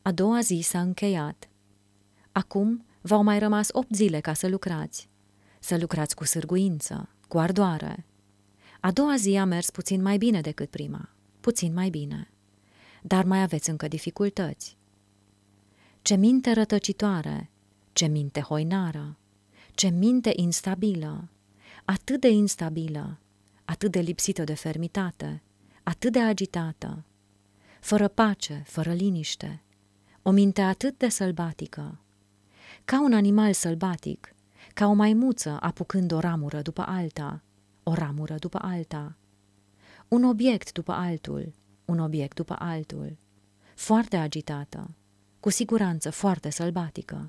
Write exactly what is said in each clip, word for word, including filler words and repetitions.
A doua zi s-a încheiat. Acum v-au mai rămas opt zile ca să lucrați. Să lucrați cu sârguință, cu ardoare. A doua zi a mers puțin mai bine decât prima, puțin mai bine. Dar mai aveți încă dificultăți. Ce minte rătăcitoare, ce minte hoinară, ce minte instabilă, atât de instabilă, atât de lipsită de fermitate, atât de agitată, fără pace, fără liniște, o minte atât de sălbatică, ca un animal sălbatic, ca o maimuță apucând o ramură după alta, o ramură după alta, un obiect după altul, un obiect după altul, foarte agitată, cu siguranță foarte sălbatică,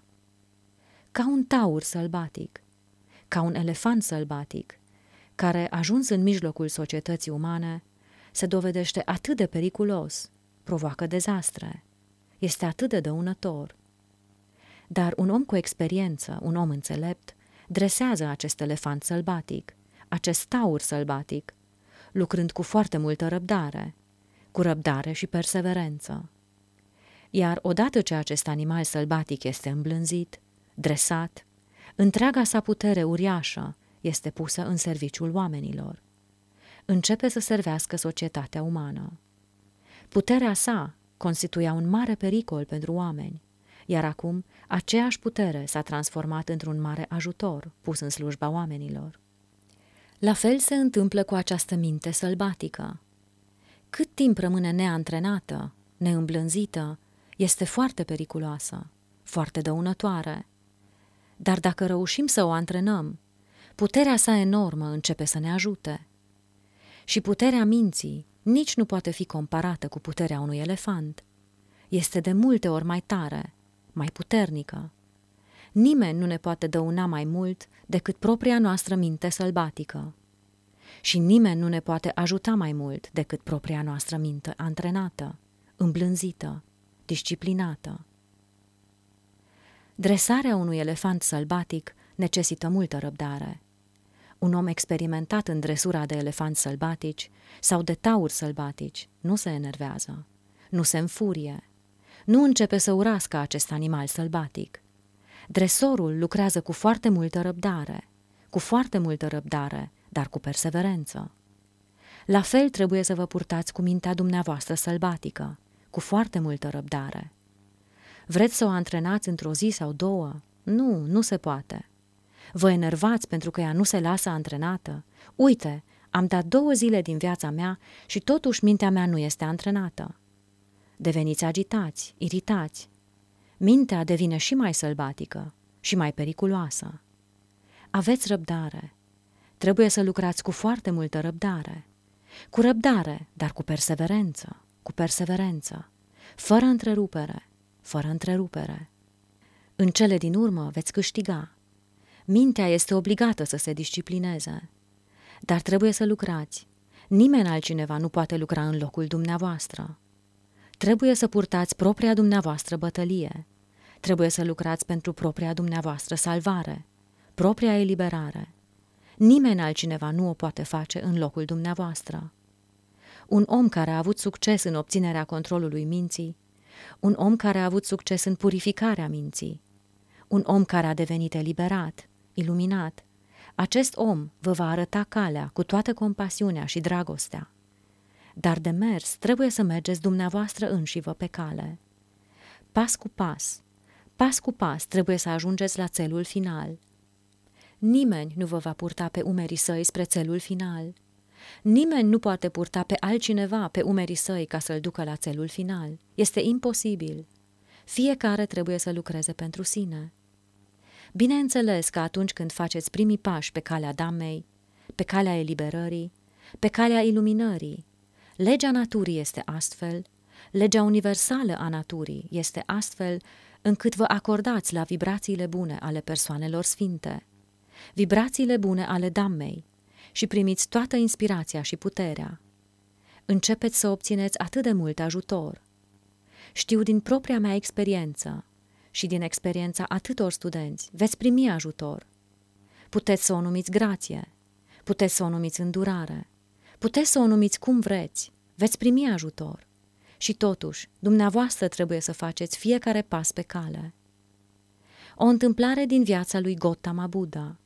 ca un taur sălbatic, ca un elefant sălbatic, care, ajuns în mijlocul societății umane, se dovedește atât de periculos, provoacă dezastre, este atât de dăunător. Dar un om cu experiență, un om înțelept, dresează acest elefant sălbatic, acest taur sălbatic, lucrând cu foarte multă răbdare, cu răbdare și perseverență. Iar odată ce acest animal sălbatic este îmblânzit, dresat, întreaga sa putere uriașă este pusă în serviciul oamenilor. Începe să servească societatea umană. Puterea sa constituia un mare pericol pentru oameni, iar acum aceeași putere s-a transformat într-un mare ajutor pus în slujba oamenilor. La fel se întâmplă cu această minte sălbatică. Cât timp rămâne neantrenată, neîmblânzită, este foarte periculoasă, foarte dăunătoare. Dar dacă reușim să o antrenăm, puterea sa enormă începe să ne ajute. Și puterea minții nici nu poate fi comparată cu puterea unui elefant. Este de multe ori mai tare, mai puternică. Nimeni nu ne poate dăuna mai mult decât propria noastră minte sălbatică. Și nimeni nu ne poate ajuta mai mult decât propria noastră minte antrenată, îmblânzită, disciplinată. Dresarea unui elefant sălbatic necesită multă răbdare. Un om experimentat în dresura de elefanți sălbatici sau de tauri sălbatici nu se enervează, nu se înfurie, nu începe să urască acest animal sălbatic. Dresorul lucrează cu foarte multă răbdare, cu foarte multă răbdare, dar cu perseverență. La fel trebuie să vă purtați cu mintea dumneavoastră sălbatică, cu foarte multă răbdare. Vreți să o antrenați într-o zi sau două? Nu, nu se poate. Vă enervați pentru că ea nu se lasă antrenată? Uite, am dat două zile din viața mea și totuși mintea mea nu este antrenată. Deveniți agitați, iritați. Mintea devine și mai sălbatică și mai periculoasă. Aveți răbdare. Trebuie să lucrați cu foarte multă răbdare. Cu răbdare, dar cu perseverență, cu perseverență, fără întrerupere, fără întrerupere. În cele din urmă veți câștiga. Mintea este obligată să se disciplineze, dar trebuie să lucrați. Nimeni altcineva nu poate lucra în locul dumneavoastră. Trebuie să purtați propria dumneavoastră bătălie. Trebuie să lucrați pentru propria dumneavoastră salvare, propria eliberare. Nimeni altcineva nu o poate face în locul dumneavoastră. Un om care a avut succes în obținerea controlului minții, un om care a avut succes în purificarea minții, un om care a devenit eliberat, iluminat, acest om vă va arăta calea cu toată compasiunea și dragostea. Dar de mers trebuie să mergeți dumneavoastră înșivă pe cale. Pas cu pas, pas cu pas trebuie să ajungeți la țelul final. Nimeni nu vă va purta pe umerii săi spre țelul final. Nimeni nu poate purta pe altcineva pe umerii săi ca să-l ducă la țelul final. Este imposibil. Fiecare trebuie să lucreze pentru sine. Bineînțeles că atunci când faceți primii pași pe calea Dhammei, pe calea eliberării, pe calea iluminării, legea naturii este astfel, legea universală a naturii este astfel încât vă acordați la vibrațiile bune ale persoanelor sfinte, vibrațiile bune ale Dhammei și primiți toată inspirația și puterea. Începeți să obțineți atât de mult ajutor. Știu din propria mea experiență și din experiența atâtor studenți, veți primi ajutor. Puteți să o numiți grație, puteți să o numiți îndurare, puteți să o numiți cum vreți, veți primi ajutor. Și totuși, dumneavoastră trebuie să faceți fiecare pas pe cale. O întâmplare din viața lui Gautama Buddha.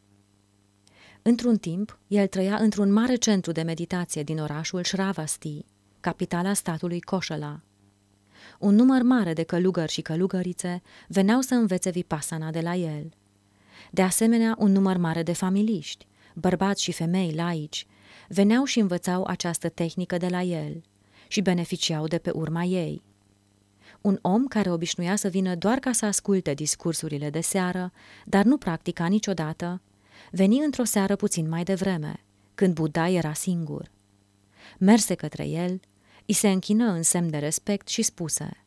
Într-un timp, el trăia într-un mare centru de meditație din orașul Shravasti, capitala statului Koshala. Un număr mare de călugări și călugărițe veneau să învețe vipassana de la el. De asemenea, un număr mare de familiști, bărbați și femei laici, veneau și învățau această tehnică de la el și beneficiau de pe urma ei. Un om care obișnuia să vină doar ca să asculte discursurile de seară, dar nu practica niciodată, veni într-o seară puțin mai devreme, când Buddha era singur. Merse către el, îi se închină în semn de respect și spuse: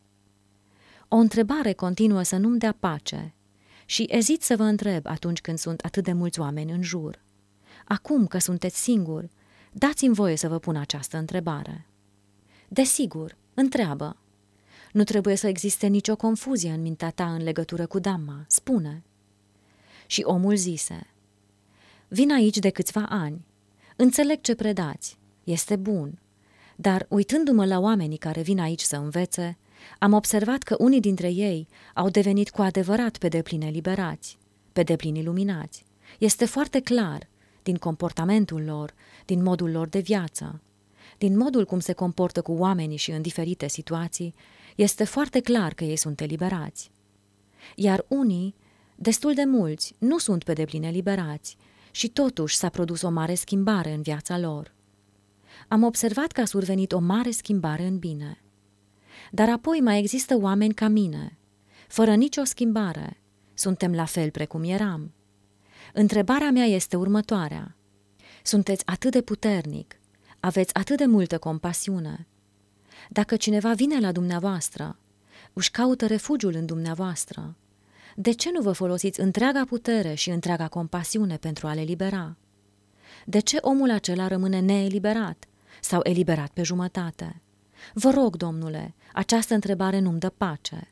"O întrebare continuă să nu-mi dea pace și ezit să vă întreb atunci când sunt atât de mulți oameni în jur. Acum că sunteți singuri, dați-mi voie să vă pun această întrebare." "Desigur, întreabă. Nu trebuie să existe nicio confuzie în mintea ta în legătură cu Dhamma, spune." Și omul zise: "Vin aici de câțiva ani. Înțeleg ce predați. Este bun. Dar, uitându-mă la oamenii care vin aici să învețe, am observat că unii dintre ei au devenit cu adevărat pe deplin eliberați, pe deplin iluminați. Este foarte clar, din comportamentul lor, din modul lor de viață, din modul cum se comportă cu oamenii și în diferite situații, este foarte clar că ei sunt eliberați. Iar unii, destul de mulți, nu sunt pe deplin eliberați și totuși s-a produs o mare schimbare în viața lor. Am observat că a survenit o mare schimbare în bine. Dar apoi mai există oameni ca mine, fără nicio schimbare. Suntem la fel precum eram. Întrebarea mea este următoarea. Sunteți atât de puternic, aveți atât de multă compasiune. Dacă cineva vine la dumneavoastră, își caută refugiul în dumneavoastră, de ce nu vă folosiți întreaga putere și întreaga compasiune pentru a-l elibera? De ce omul acela rămâne neeliberat sau eliberat pe jumătate? Vă rog, domnule, această întrebare nu-mi dă pace."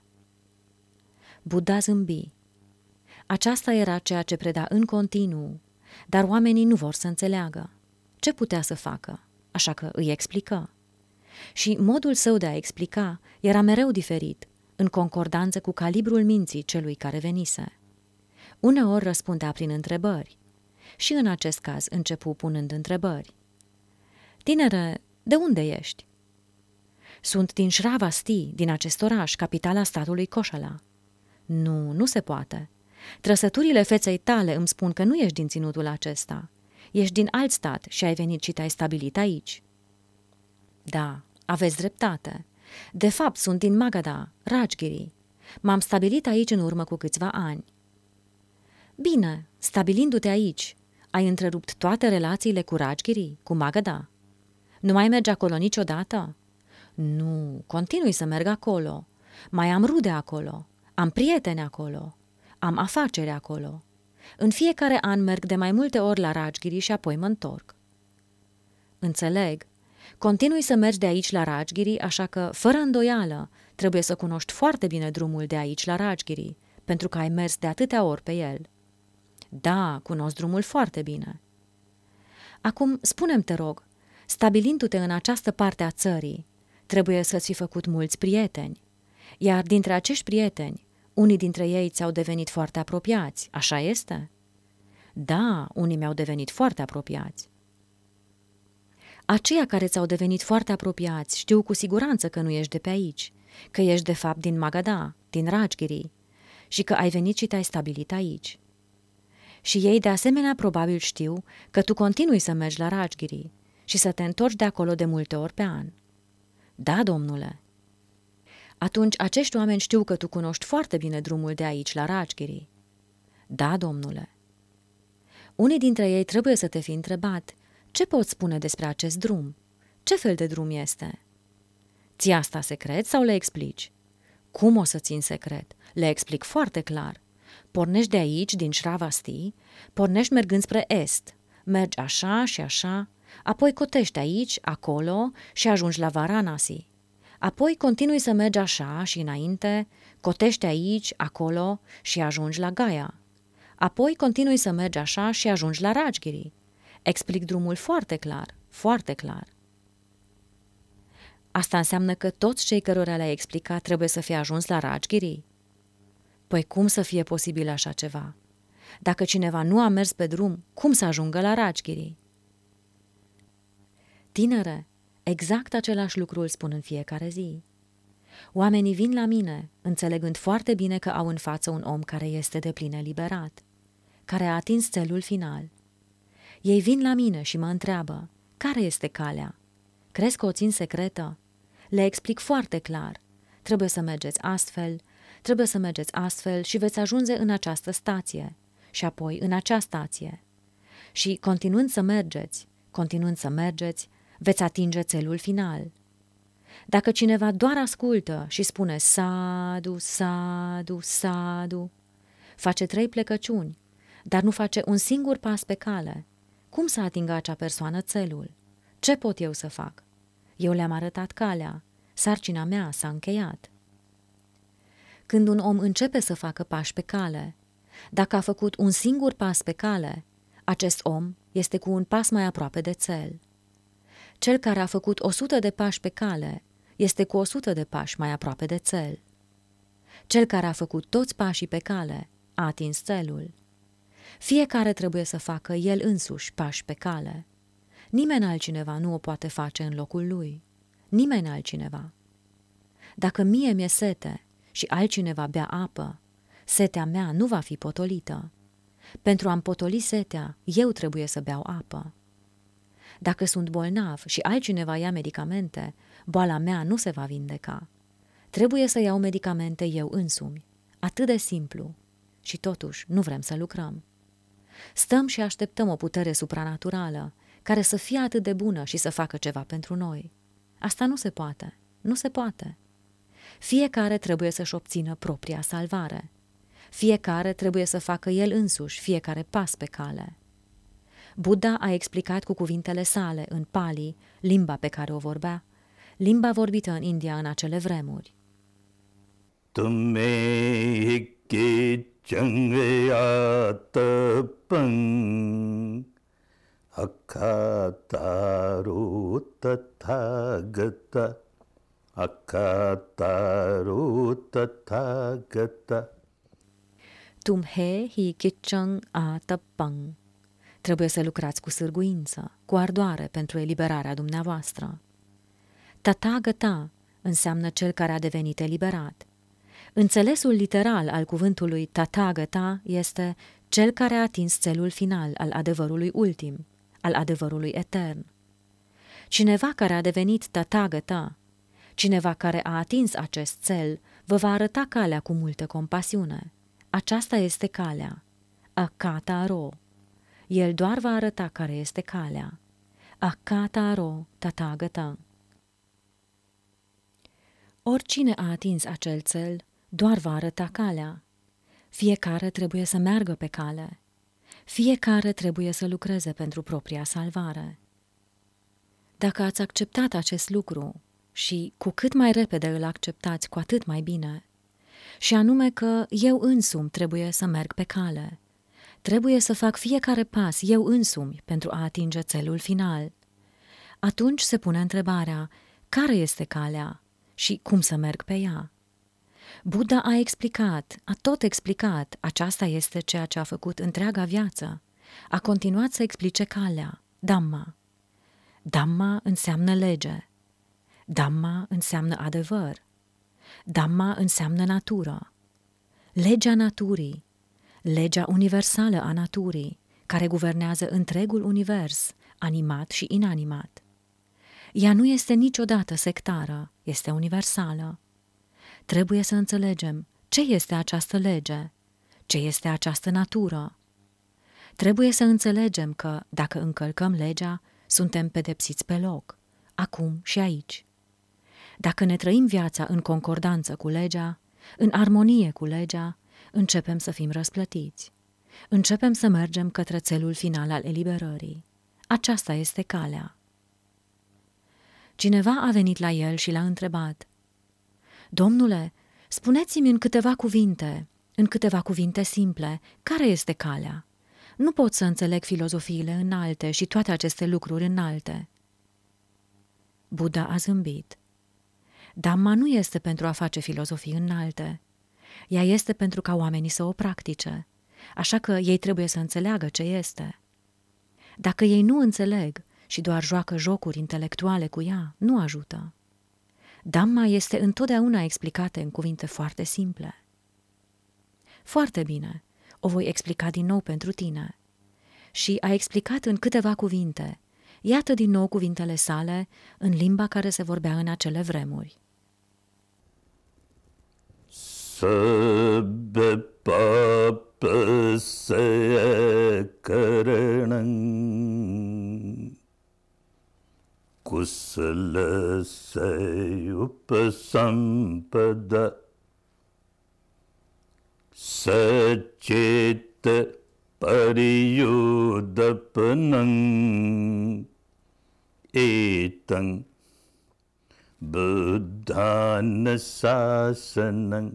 Buddha zâmbi. Aceasta era ceea ce preda în continuu, dar oamenii nu vor să înțeleagă. Ce putea să facă? Așa că îi explică. Și modul său de a explica era mereu diferit, în concordanță cu calibrul minții celui care venise. Uneori răspundea prin întrebări și în acest caz începu punând întrebări. "Tinere, de unde ești?" "Sunt din Shravasti, din acest oraș, capitala statului Koshala." "Nu, nu se poate. Trăsăturile feței tale îmi spun că nu ești din ținutul acesta. Ești din alt stat și ai venit și te-ai stabilit aici." "Da, aveți dreptate. De fapt, sunt din Magadha, Rajgiri. M-am stabilit aici în urmă cu câțiva ani." "Bine, stabilindu-te aici, ai întrerupt toate relațiile cu Rajgiri, cu Magadha? Nu mai mergi acolo niciodată?" "Nu, continui să merg acolo. Mai am rude acolo, am prieteni acolo, am afaceri acolo. În fiecare an merg de mai multe ori la Rajgiri și apoi mă întorc." "Înțeleg. Continui să mergi de aici la Rajgiri, așa că, fără îndoială, trebuie să cunoști foarte bine drumul de aici la Rajgiri, pentru că ai mers de atâtea ori pe el." "Da, cunosc drumul foarte bine." "Acum, spune-mi, te rog, stabilindu-te în această parte a țării, trebuie să-ți fi făcut mulți prieteni, iar dintre acești prieteni, unii dintre ei ți-au devenit foarte apropiați, așa este?" "Da, unii mi-au devenit foarte apropiați." "Aceia care ți-au devenit foarte apropiați știu cu siguranță că nu ești de pe aici, că ești de fapt din Magadha, din Rajgiri, și că ai venit și te-ai stabilit aici. Și ei de asemenea probabil știu că tu continui să mergi la Rajgiri și să te întorci de acolo de multe ori pe an." "Da, domnule." "Atunci acești oameni știu că tu cunoști foarte bine drumul de aici la Rajgiri." "Da, domnule." "Unii dintre ei trebuie să te fi întrebat, ce poți spune despre acest drum? Ce fel de drum este?" "Ți asta secret sau le explici?" "Cum o să țin secret? Le explic foarte clar. Pornești de aici, din Shravasti, pornești mergând spre est, mergi așa și așa, apoi cotești aici, acolo și ajungi la Varanasi. Apoi continui să mergi așa și înainte, cotești aici, acolo și ajungi la Gaya. Apoi continui să mergi așa și ajungi la Rajgiri. Explic drumul foarte clar, foarte clar." Asta înseamnă că toți cei cărora le-ai explicat trebuie să fie ajuns la Rajgiri? Păi cum să fie posibil așa ceva? Dacă cineva nu a mers pe drum, cum să ajungă la Rajgiri? Tinere, exact același lucru îl spun în fiecare zi. Oamenii vin la mine, înțelegând foarte bine că au în față un om care este deplin eliberat, care a atins țelul final. Ei vin la mine și mă întreabă, care este calea? Crezi că o țin secretă? Le explic foarte clar. Trebuie să mergeți astfel, trebuie să mergeți astfel și veți ajunge în această stație și apoi în acea stație. Și continuând să mergeți, continuând să mergeți, veți atinge țelul final. Dacă cineva doar ascultă și spune sadu, sadu, sadu, face trei plecăciuni, dar nu face un singur pas pe cale, cum să atingă acea persoană țelul? Ce pot eu să fac? Eu le-am arătat calea, sarcina mea s-a încheiat. Când un om începe să facă pași pe cale, dacă a făcut un singur pas pe cale, acest om este cu un pas mai aproape de țel. Cel care a făcut o sută de pași pe cale este cu o sută de pași mai aproape de țel. Cel care a făcut toți pașii pe cale a atins țelul. Fiecare trebuie să facă el însuși pași pe cale. Nimeni altcineva nu o poate face în locul lui. Nimeni altcineva. Dacă mie mi-e sete și altcineva bea apă, setea mea nu va fi potolită. Pentru a-mi potoli setea, eu trebuie să beau apă. Dacă sunt bolnav și altcineva ia medicamente, boala mea nu se va vindeca. Trebuie să iau medicamente eu însumi. Atât de simplu. Și totuși nu vrem să lucrăm. Stăm și așteptăm o putere supranaturală care să fie atât de bună și să facă ceva pentru noi. Asta nu se poate. Nu se poate. Fiecare trebuie să-și obțină propria salvare. Fiecare trebuie să facă el însuși fiecare pas pe cale. Buddha a explicat cu cuvintele sale în Pali, limba pe care o vorbea, limba vorbită în India în acele vremuri. Tumme changayatapang akataru tathagata akataru tathagata. Tumhe hi kichang atapang. Trebuie să lucrați cu sârguință, cu ardoare pentru eliberarea dumneavoastră. Tathagata înseamnă cel care a devenit eliberat. Înțelesul literal al cuvântului Tathagata este cel care a atins țelul final al adevărului ultim, al adevărului etern. Cineva care a devenit Tathagata, cineva care a atins acest țel, vă va arăta calea cu multă compasiune. Aceasta este calea. Akataro. El doar va arăta care este calea. Akataro Tathagata. Oricine a atins acel țel, doar va arăta calea. Fiecare trebuie să meargă pe cale. Fiecare trebuie să lucreze pentru propria salvare. Dacă ați acceptat acest lucru, și cu cât mai repede îl acceptați, cu atât mai bine, și anume că eu însumi trebuie să merg pe cale, trebuie să fac fiecare pas eu însumi pentru a atinge țelul final, atunci se pune întrebarea, care este calea și cum să merg pe ea? Buddha a explicat, a tot explicat, aceasta este ceea ce a făcut întreaga viață. A continuat să explice calea, Dhamma. Dhamma înseamnă lege. Dhamma înseamnă adevăr. Dhamma înseamnă natură. Legea naturii, legea universală a naturii, care guvernează întregul univers, animat și inanimat. Ea nu este niciodată sectară, este universală. Trebuie să înțelegem ce este această lege, ce este această natură. Trebuie să înțelegem că, dacă încălcăm legea, suntem pedepsiți pe loc, acum și aici. Dacă ne trăim viața în concordanță cu legea, în armonie cu legea, începem să fim răsplătiți. Începem să mergem către țelul final al eliberării. Aceasta este calea. Cineva a venit la el și l-a întrebat: Domnule, spuneți-mi în câteva cuvinte, în câteva cuvinte simple, care este calea? Nu pot să înțeleg filozofiile înalte și toate aceste lucruri înalte. Buddha a zâmbit. Dhamma nu este pentru a face filozofii înalte. Ea este pentru ca oamenii să o practice, așa că ei trebuie să înțeleagă ce este. Dacă ei nu înțeleg și doar joacă jocuri intelectuale cu ea, nu ajută. Dhamma este întotdeauna explicată în cuvinte foarte simple. Foarte bine, o voi explica din nou pentru tine. Și a explicat în câteva cuvinte. Iată din nou cuvintele sale în limba care se vorbea în acele vremuri. Sabbe papa se karanam kusala se upasampada sacita pariyudapanam etang buddhana sasanam.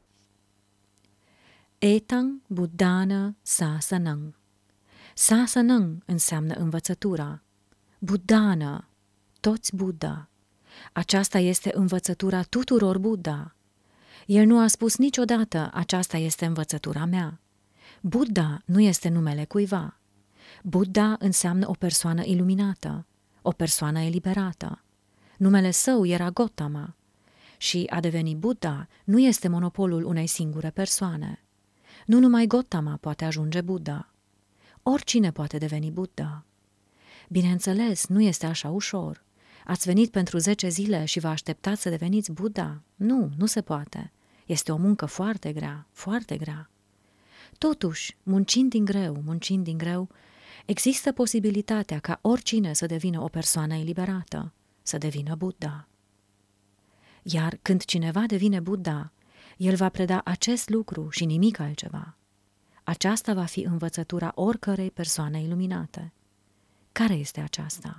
Etang buddhana sasanang. Sasanang înseamnă învățătura. Buddhana, toți Buddha. Aceasta este învățătura tuturor Buddha. El nu a spus niciodată, aceasta este învățătura mea. Buddha nu este numele cuiva. Buddha înseamnă o persoană iluminată, o persoană eliberată. Numele său era Gautama și a deveni Buddha nu este monopolul unei singure persoane. Nu numai Gautama poate ajunge Buddha. Oricine poate deveni Buddha. Bineînțeles, nu este așa ușor. Ați venit pentru zece zile și vă așteptați să deveniți Buddha? Nu, nu se poate. Este o muncă foarte grea, foarte grea. Totuși, muncind din greu, muncind din greu, există posibilitatea ca oricine să devină o persoană eliberată, să devină Buddha. Iar când cineva devine Buddha, el va preda acest lucru și nimic altceva. Aceasta va fi învățătura oricărei persoane iluminate. Care este aceasta?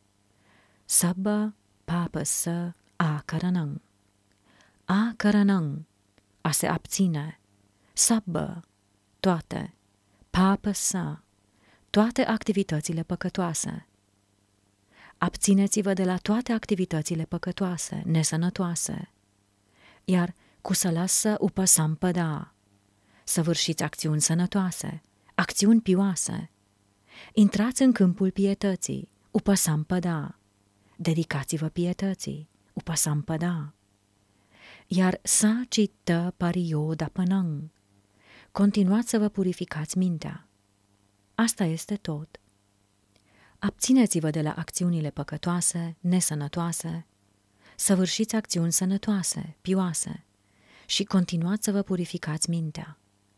Sabba papasa akaranang. Akaranang, a se abține. Sabba, toate. Papasa, toate activitățile păcătoase. Abțineți-vă de la toate activitățile păcătoase, nesănătoase. Iar kusalasa upasampada, săvârșiți acțiuni sănătoase, acțiuni pioase. Intrați în câmpul pietății, upasampada, dedicați-vă pietății, upasampada. Iar sa citta pariyodapanang, continuați să vă purificați mintea. Asta este tot. Abțineți-vă de la acțiunile păcătoase, nesănătoase, săvârșiți acțiuni sănătoase, pioase și continuați să vă purificați mintea.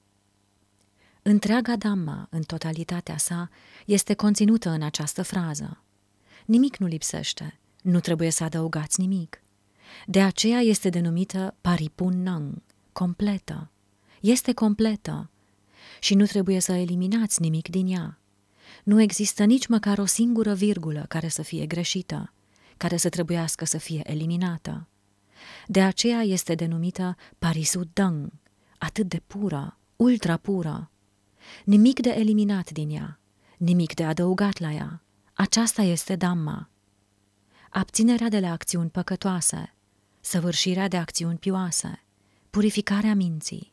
Întreaga Dhamma, în totalitatea sa, este conținută în această frază. Nimic nu lipsește, nu trebuie să adăugați nimic. De aceea este denumită paripunnang, completă. Este completă și nu trebuie să eliminați nimic din ea. Nu există nici măcar o singură virgulă care să fie greșită, care să trebuiască să fie eliminată. De aceea este denumită parisuddhang, atât de pură, ultra pură. Nimic de eliminat din ea, nimic de adăugat la ea. Aceasta este Dhamma. Abținerea de la acțiuni păcătoase, săvârșirea de acțiuni pioase, purificarea minții.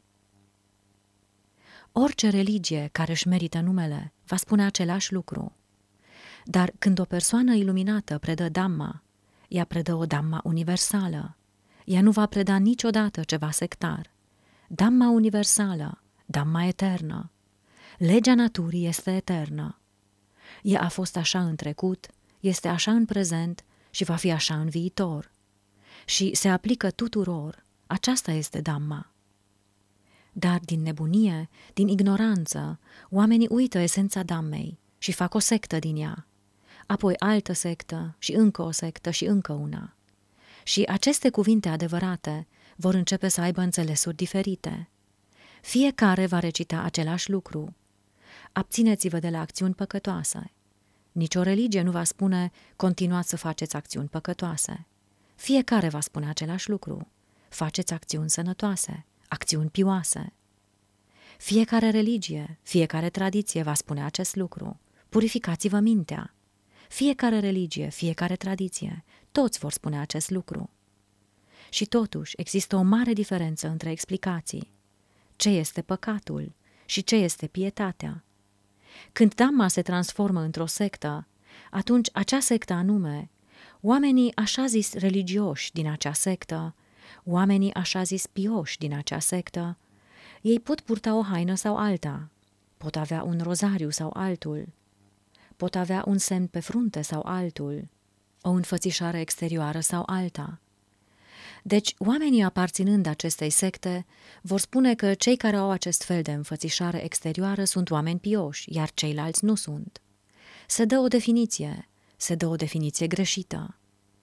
Orice religie care își merită numele va spune același lucru. Dar când o persoană iluminată predă Dhamma, ea predă o Dhamma universală. Ea nu va preda niciodată ceva sectar. Dhamma universală, Dhamma eternă. Legea naturii este eternă. Ea a fost așa în trecut, este așa în prezent și va fi așa în viitor. Și se aplică tuturor. Aceasta este Dhamma. Dar din nebunie, din ignoranță, oamenii uită esența Dhammei și fac o sectă din ea, apoi altă sectă și încă o sectă și încă una. Și aceste cuvinte adevărate vor începe să aibă înțelesuri diferite. Fiecare va recita același lucru. Abțineți-vă de la acțiuni păcătoase. Nici o religie nu va spune, continuați să faceți acțiuni păcătoase. Fiecare va spune același lucru. Faceți acțiuni sănătoase, acțiuni pioase. Fiecare religie, fiecare tradiție va spune acest lucru. Purificați-vă mintea. Fiecare religie, fiecare tradiție, toți vor spune acest lucru. Și totuși există o mare diferență între explicații. Ce este păcatul și ce este pietatea? Când Dhamma se transformă într-o sectă, atunci acea sectă anume, oamenii așa zis religioși din acea sectă, oamenii așa zis pioși din acea sectă, ei pot purta o haină sau alta, pot avea un rozariu sau altul, pot avea un semn pe frunte sau altul, o înfățișare exterioară sau alta. Deci, oamenii aparținând acestei secte vor spune că cei care au acest fel de înfățișare exterioară sunt oameni pioși, iar ceilalți nu sunt. Se dă o definiție, se dă o definiție greșită.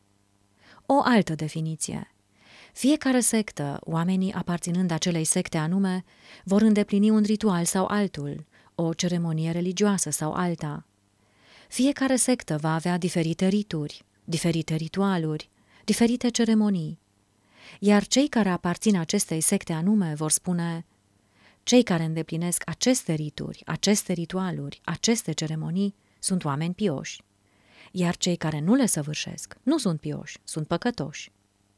O altă definiție. Fiecare sectă, oamenii aparținând acelei secte anume, vor îndeplini un ritual sau altul, o ceremonie religioasă sau alta. Fiecare sectă va avea diferite rituri, diferite ritualuri, diferite ceremonii. Iar cei care aparțin acestei secte anume vor spune: cei care îndeplinesc aceste rituri, aceste ritualuri, aceste ceremonii sunt oameni pioși, iar cei care nu le săvârșesc nu sunt pioși, sunt păcătoși.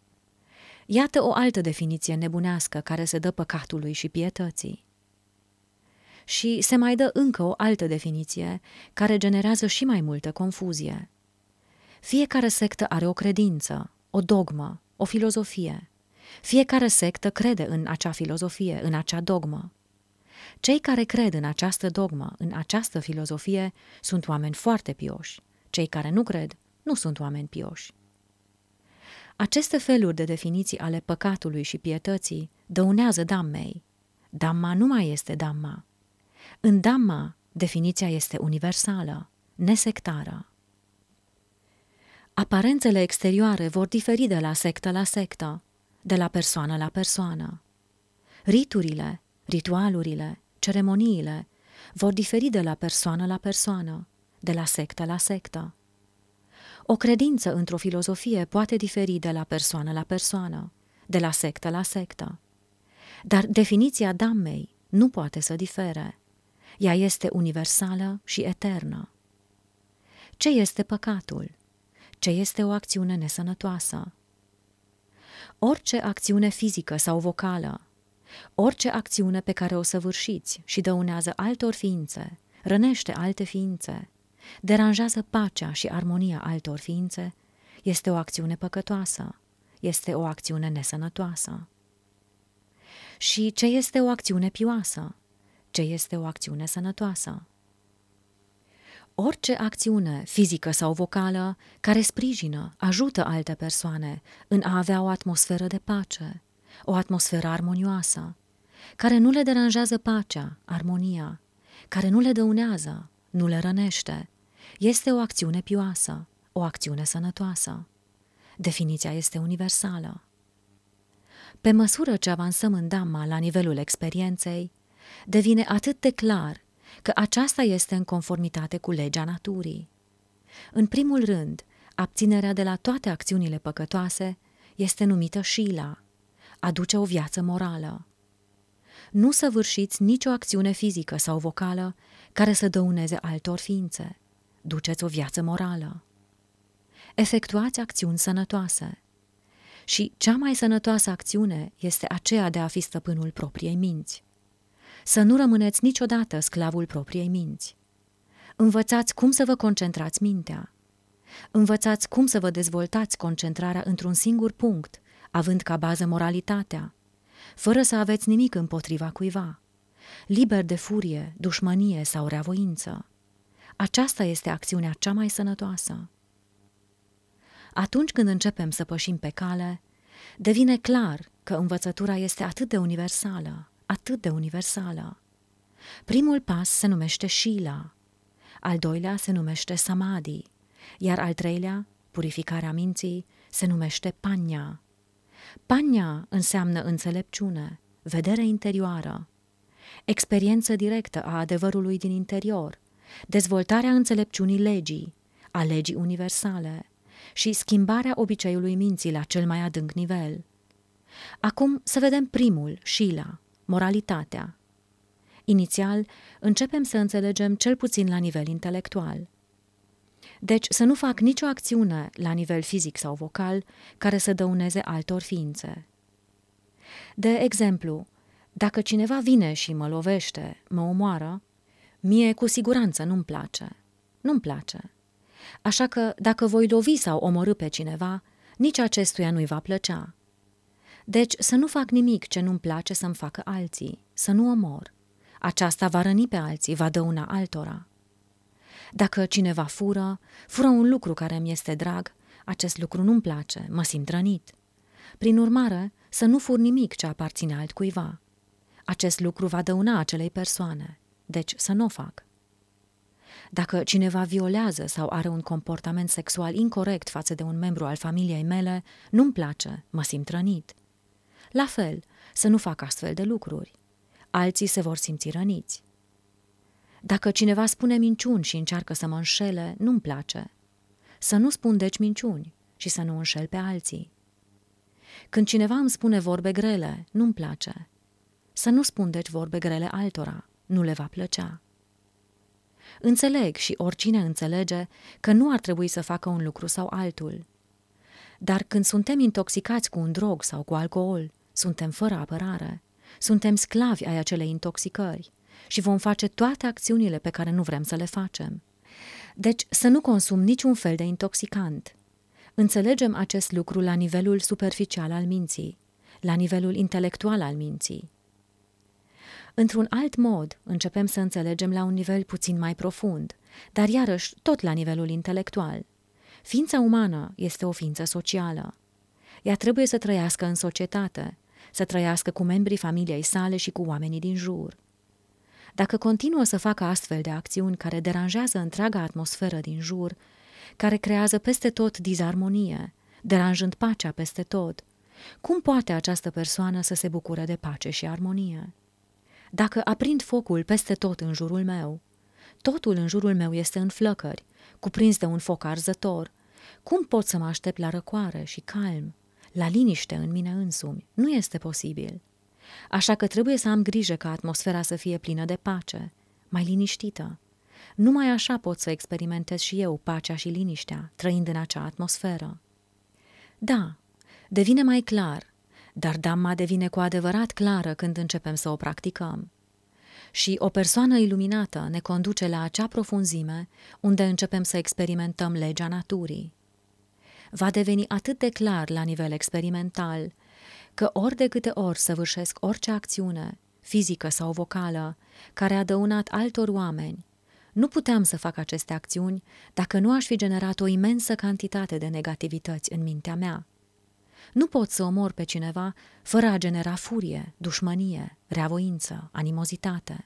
Iată o altă definiție nebunească care se dă păcatului și pietății. Și se mai dă încă o altă definiție care generează și mai multă confuzie. Fiecare sectă are o credință, o dogmă, o filozofie. Fiecare sectă crede în acea filozofie, în acea dogmă. Cei care cred în această dogmă, în această filozofie, sunt oameni foarte pioși. Cei care nu cred, nu sunt oameni pioși. Aceste feluri de definiții ale păcatului și pietății dăunează Dhammei. Dhamma nu mai este Dhamma. În Dhamma, definiția este universală, nesectară. Aparențele exterioare vor diferi de la sectă la sectă, de la persoană la persoană. Riturile, ritualurile, ceremoniile vor diferi de la persoană la persoană, de la sectă la sectă. O credință într-o filozofie poate diferi de la persoană la persoană, de la sectă la sectă. Dar definiția Dhammei nu poate să difere. Ea este universală și eternă. Ce este păcatul? Ce este o acțiune nesănătoasă? Orice acțiune fizică sau vocală, orice acțiune pe care o săvârșiți și dăunează altor ființe, rănește alte ființe, deranjează pacea și armonia altor ființe, este o acțiune păcătoasă, este o acțiune nesănătoasă. Și ce este o acțiune pioasă? Ce este o acțiune sănătoasă? Orice acțiune, fizică sau vocală, care sprijină, ajută alte persoane în a avea o atmosferă de pace, o atmosferă armonioasă, care nu le deranjează pacea, armonia, care nu le dăunează, nu le rănește, este o acțiune pioasă, o acțiune sănătoasă. Definiția este universală. Pe măsură ce avansăm în Dhamma la nivelul experienței, devine atât de clar că aceasta este în conformitate cu legea naturii. În primul rând, abținerea de la toate acțiunile păcătoase este numită Shila, aduce o viață morală. Nu săvârșiți nicio acțiune fizică sau vocală care să dăuneze altor ființe. Duceți o viață morală. Efectuați acțiuni sănătoase. Și cea mai sănătoasă acțiune este aceea de a fi stăpânul propriei minți. Să nu rămâneți niciodată sclavul propriei minți. Învățați cum să vă concentrați mintea. Învățați cum să vă dezvoltați concentrarea într-un singur punct, având ca bază moralitatea, fără să aveți nimic împotriva cuiva, liber de furie, dușmănie sau reavoință. Aceasta este acțiunea cea mai sănătoasă. Atunci când începem să pășim pe cale, devine clar că învățătura este atât de universală, atât de universală. Primul pas se numește Shila, al doilea se numește Samadhi, iar al treilea, purificarea minții, se numește Panya. Panya înseamnă înțelepciune, vedere interioară, experiență directă a adevărului din interior, dezvoltarea înțelepciunii legii, a legii universale și schimbarea obiceiului minții la cel mai adânc nivel. Acum să vedem primul, Shila, moralitatea. Inițial, începem să înțelegem cel puțin la nivel intelectual. Deci să nu fac nicio acțiune la nivel fizic sau vocal care să dăuneze altor ființe. De exemplu, dacă cineva vine și mă lovește, mă omoară, mie cu siguranță nu-mi place. Nu-mi place. Așa că dacă voi lovi sau omorî pe cineva, nici acestuia nu-i va plăcea. Deci să nu fac nimic ce nu-mi place să-mi facă alții, să nu omor. Aceasta va răni pe alții, va dăuna altora. Dacă cineva fură, fură un lucru care mi este drag, acest lucru nu-mi place, mă simt rănit. Prin urmare, să nu fur nimic ce aparține altcuiva. Acest lucru va dăuna acelei persoane, deci să nu o fac. Dacă cineva violează sau are un comportament sexual incorect față de un membru al familiei mele, nu-mi place, mă simt rănit. La fel, să nu fac astfel de lucruri. Alții se vor simți răniți. Dacă cineva spune minciuni și încearcă să mă înșele, nu-mi place. Să nu spun deci minciuni și să nu înșel pe alții. Când cineva îmi spune vorbe grele, nu-mi place. Să nu spun deci vorbe grele altora, nu le va plăcea. Înțeleg și oricine înțelege că nu ar trebui să facă un lucru sau altul. Dar când suntem intoxicați cu un drog sau cu alcool, suntem fără apărare, suntem sclavi ai acelei intoxicări și vom face toate acțiunile pe care nu vrem să le facem. Deci să nu consum niciun fel de intoxicant. Înțelegem acest lucru la nivelul superficial al minții, la nivelul intelectual al minții. Într-un alt mod, începem să înțelegem la un nivel puțin mai profund, dar iarăși tot la nivelul intelectual. Ființa umană este o ființă socială. Ea trebuie să trăiască în societate, să trăiască cu membrii familiei sale și cu oamenii din jur. Dacă continuă să facă astfel de acțiuni care deranjează întreaga atmosferă din jur, care creează peste tot dizarmonie, deranjând pacea peste tot, cum poate această persoană să se bucure de pace și armonie? Dacă aprind focul peste tot în jurul meu, totul în jurul meu este în flăcări, cuprins de un foc arzător, cum pot să mă aștept la răcoare și calm, la liniște în mine însumi? Nu este posibil. Așa că trebuie să am grijă ca atmosfera să fie plină de pace, mai liniștită. Numai așa pot să experimentez și eu pacea și liniștea, trăind în acea atmosferă. Da, devine mai clar, dar Dhamma devine cu adevărat clară când începem să o practicăm. Și o persoană iluminată ne conduce la acea profunzime unde începem să experimentăm legea naturii. Va deveni atât de clar la nivel experimental că ori de câte ori săvârșesc orice acțiune, fizică sau vocală, care a dăunat altor oameni, nu puteam să fac aceste acțiuni dacă nu aș fi generat o imensă cantitate de negativități în mintea mea. Nu pot să omor pe cineva fără a genera furie, dușmănie, reavoință, animozitate.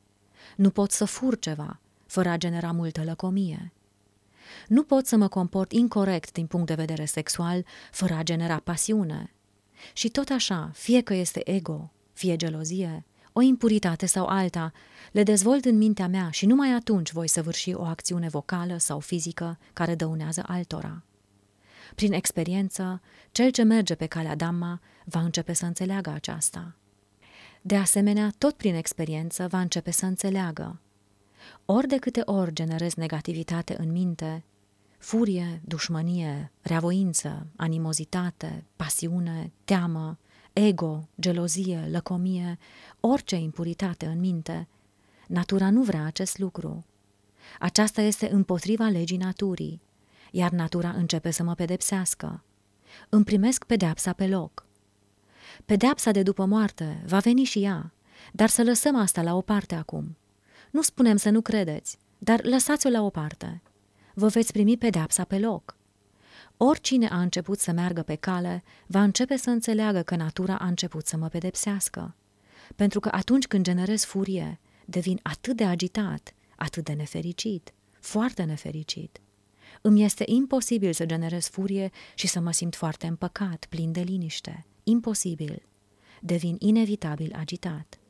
Nu pot să fur ceva fără a genera multă lăcomie. Nu pot să mă comport incorect din punct de vedere sexual fără a genera pasiune. Și tot așa, fie că este ego, fie gelozie, o impuritate sau alta, le dezvolt în mintea mea și numai atunci voi săvârși o acțiune vocală sau fizică care dăunează altora. Prin experiență, cel ce merge pe calea Dhamma va începe să înțeleagă aceasta. De asemenea, tot prin experiență va începe să înțeleagă. Ori de câte ori generez negativitate în minte, furie, dușmănie, reavoință, animozitate, pasiune, teamă, ego, gelozie, lăcomie, orice impuritate în minte, natura nu vrea acest lucru. Aceasta este împotriva legii naturii, iar natura începe să mă pedepsească. Îmi primesc pedeapsa pe loc. Pedeapsa de după moarte va veni și ea, dar să lăsăm asta la o parte acum. Nu spunem să nu credeți, dar lăsați-o la o parte. Vă veți primi pedeapsa pe loc. Oricine a început să meargă pe cale, va începe să înțeleagă că natura a început să mă pedepsească. Pentru că atunci când generez furie, devin atât de agitat, atât de nefericit, foarte nefericit. Îmi este imposibil să generez furie și să mă simt foarte împăcat, plin de liniște. Imposibil. Devin inevitabil agitat.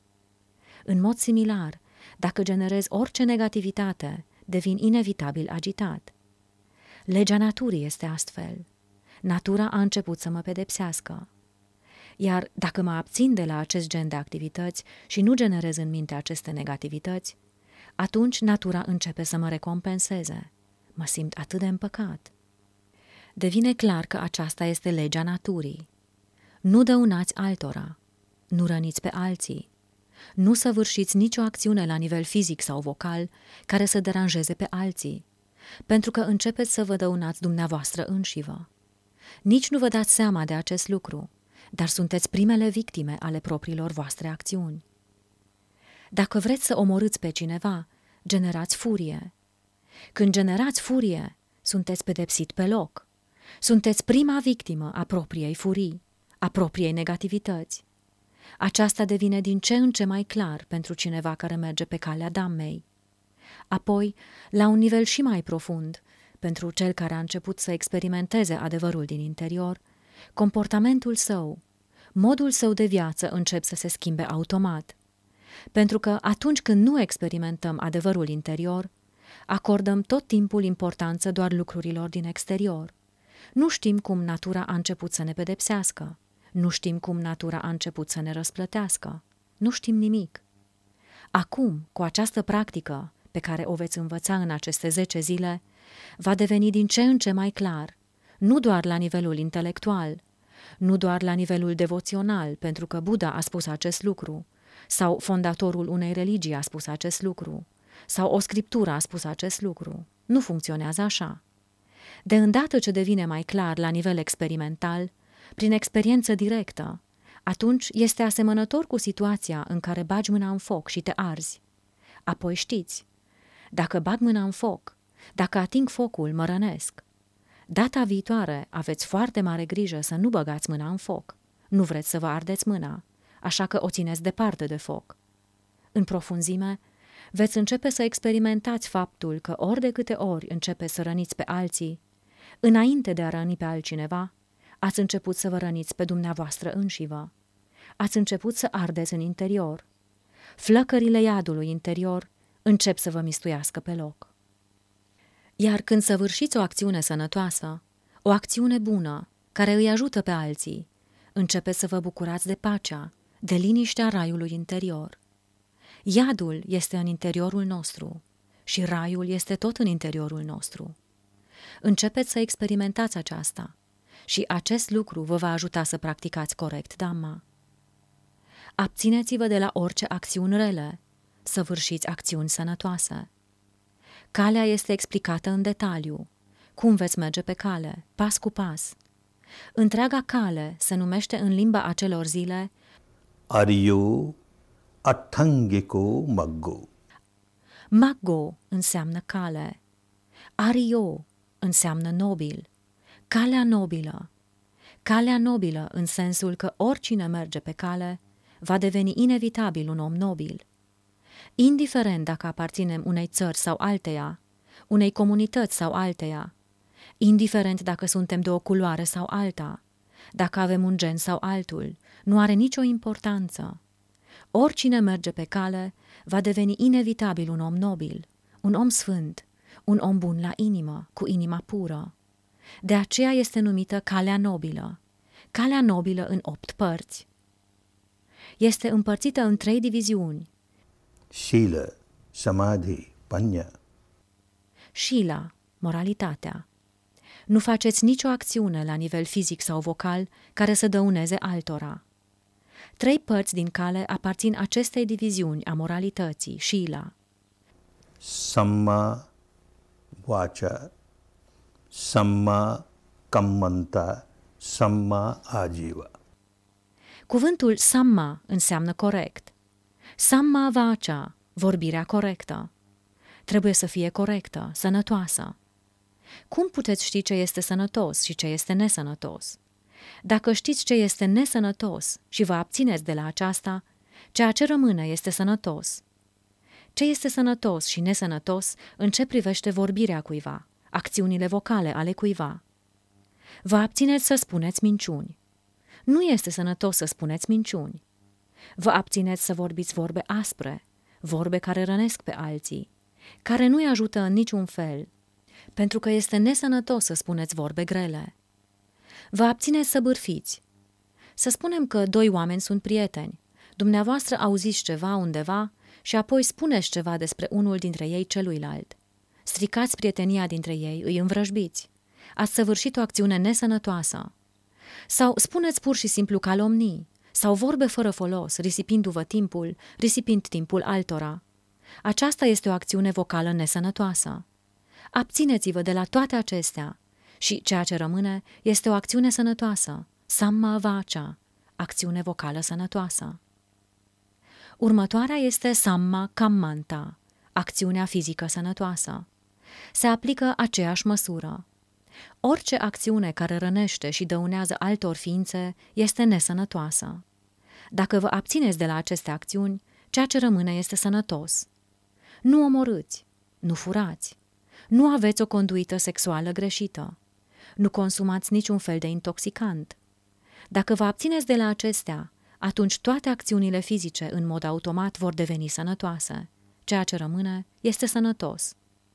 În mod similar, dacă generez orice negativitate, devin inevitabil agitat. Legea naturii este astfel. Natura a început să mă pedepsească. Iar dacă mă abțin de la acest gen de activități și nu generez în minte aceste negativități, atunci natura începe să mă recompenseze. mă simt atât de împăcat. Devine clar că aceasta este legea naturii. Nu dăunați altora, nu răniți pe alții, nu săvârșiți nicio acțiune la nivel fizic sau vocal care să deranjeze pe alții, pentru că începeți să vă dăunați dumneavoastră înșivă. Nici nu vă dați seama de acest lucru, dar sunteți primele victime ale propriilor voastre acțiuni. Dacă vreți să omorâți pe cineva, generați furie. Când generați furie, sunteți pedepsit pe loc. Sunteți prima victimă a propriei furii, a propriei negativități. Aceasta devine din ce în ce mai clar pentru cineva care merge pe calea Dhammei. Apoi, la un nivel și mai profund, pentru cel care a început să experimenteze adevărul din interior, comportamentul său, modul său de viață încep să se schimbe automat. Pentru că atunci când nu experimentăm adevărul interior, acordăm tot timpul importanță doar lucrurilor din exterior. Nu știm cum natura a început să ne pedepsească. Nu știm cum natura a început să ne răsplătească. Nu știm nimic. Acum, cu această practică pe care o veți învăța în aceste zece zile, va deveni din ce în ce mai clar, nu doar la nivelul intelectual, nu doar la nivelul devoțional, pentru că Buddha a spus acest lucru, sau fondatorul unei religii a spus acest lucru, sau o scriptură a spus acest lucru. Nu funcționează așa. De îndată ce devine mai clar la nivel experimental, prin experiență directă, atunci este asemănător cu situația în care bagi mâna în foc și te arzi. Apoi știți, dacă bag mâna în foc, dacă ating focul, mă rănesc. Data viitoare aveți foarte mare grijă să nu băgați mâna în foc. Nu vreți să vă ardeți mâna, așa că o țineți departe de foc. În profunzime, veți începe să experimentați faptul că ori de câte ori începe să răniți pe alții, înainte de a răni pe altcineva, ați început să vă răniți pe dumneavoastră înșivă. Ați început să ardeți în interior. Flăcările iadului interior încep să vă mistuiască pe loc. Iar când săvârșiți o acțiune sănătoasă, o acțiune bună, care îi ajută pe alții, începeți să vă bucurați de pacea, de liniștea raiului interior. Iadul este în interiorul nostru și raiul este tot în interiorul nostru. Începeți să experimentați aceasta și acest lucru vă va ajuta să practicați corect Dhamma. Abțineți-vă de la orice acțiuni rele, săvârșiți acțiuni sănătoase. Calea este explicată în detaliu. Cum veți merge pe cale, pas cu pas. Întreaga cale se numește în limba acelor zile Aryo Athangiko Maggo. Maggo înseamnă cale. Aryo înseamnă nobil. Calea nobilă. Calea nobilă în sensul că oricine merge pe cale va deveni inevitabil un om nobil. Indiferent dacă aparținem unei țări sau alteia, unei comunități sau alteia, indiferent dacă suntem de o culoare sau alta, dacă avem un gen sau altul, nu are nicio importanță. Oricine merge pe cale va deveni inevitabil un om nobil, un om sfânt, un om bun la inimă, cu inima pură. De aceea este numită calea nobilă, calea nobilă în opt părți. Este împărțită în trei diviziuni. Shila, Samadhi, Panya. Shila, moralitatea. Nu faceți nicio acțiune la nivel fizic sau vocal care să dăuneze altora. Trei părți din cale aparțin acestei diviziuni a moralității, Shila. Samma Vacha, Samma Kammanta, Samma Ajiva. Cuvântul Samma înseamnă corect. Samma Vacha, vorbirea corectă. Trebuie să fie corectă, sănătoasă. Cum puteți ști ce este sănătos și ce este nesănătos? Dacă știți ce este nesănătos și vă abțineți de la aceasta, ceea ce rămâne este sănătos. Ce este sănătos și nesănătos în ce privește vorbirea cuiva, acțiunile vocale ale cuiva? Vă abțineți să spuneți minciuni. Nu este sănătos să spuneți minciuni. Vă abțineți să vorbiți vorbe aspre, vorbe care rănesc pe alții, care nu-i ajută în niciun fel, pentru că este nesănătos să spuneți vorbe grele. Vă abțineți să bârfiți. Să spunem că doi oameni sunt prieteni. Dumneavoastră auziți ceva undeva și apoi spuneți ceva despre unul dintre ei celuilalt. stricați prietenia dintre ei, îi învrăjbiți, ați săvârșit o acțiune nesănătoasă. Sau spuneți pur și simplu calomnii, sau vorbe fără folos, risipindu-vă timpul, risipind timpul altora. Aceasta este o acțiune vocală nesănătoasă. Abțineți-vă de la toate acestea și ceea ce rămâne este o acțiune sănătoasă, samma vacea, acțiune vocală sănătoasă. Următoarea este samma kammanta, acțiunea fizică sănătoasă. Se aplică aceeași măsură. Orice acțiune care rănește și dăunează altor ființe este nesănătoasă. Dacă vă abțineți de la aceste acțiuni, ceea ce rămâne este sănătos. Nu omorâți, nu furați, nu aveți o conduită sexuală greșită, nu consumați niciun fel de intoxicant. Dacă vă abțineți de la acestea, atunci toate acțiunile fizice în mod automat vor deveni sănătoase. Ceea ce rămâne este sănătos.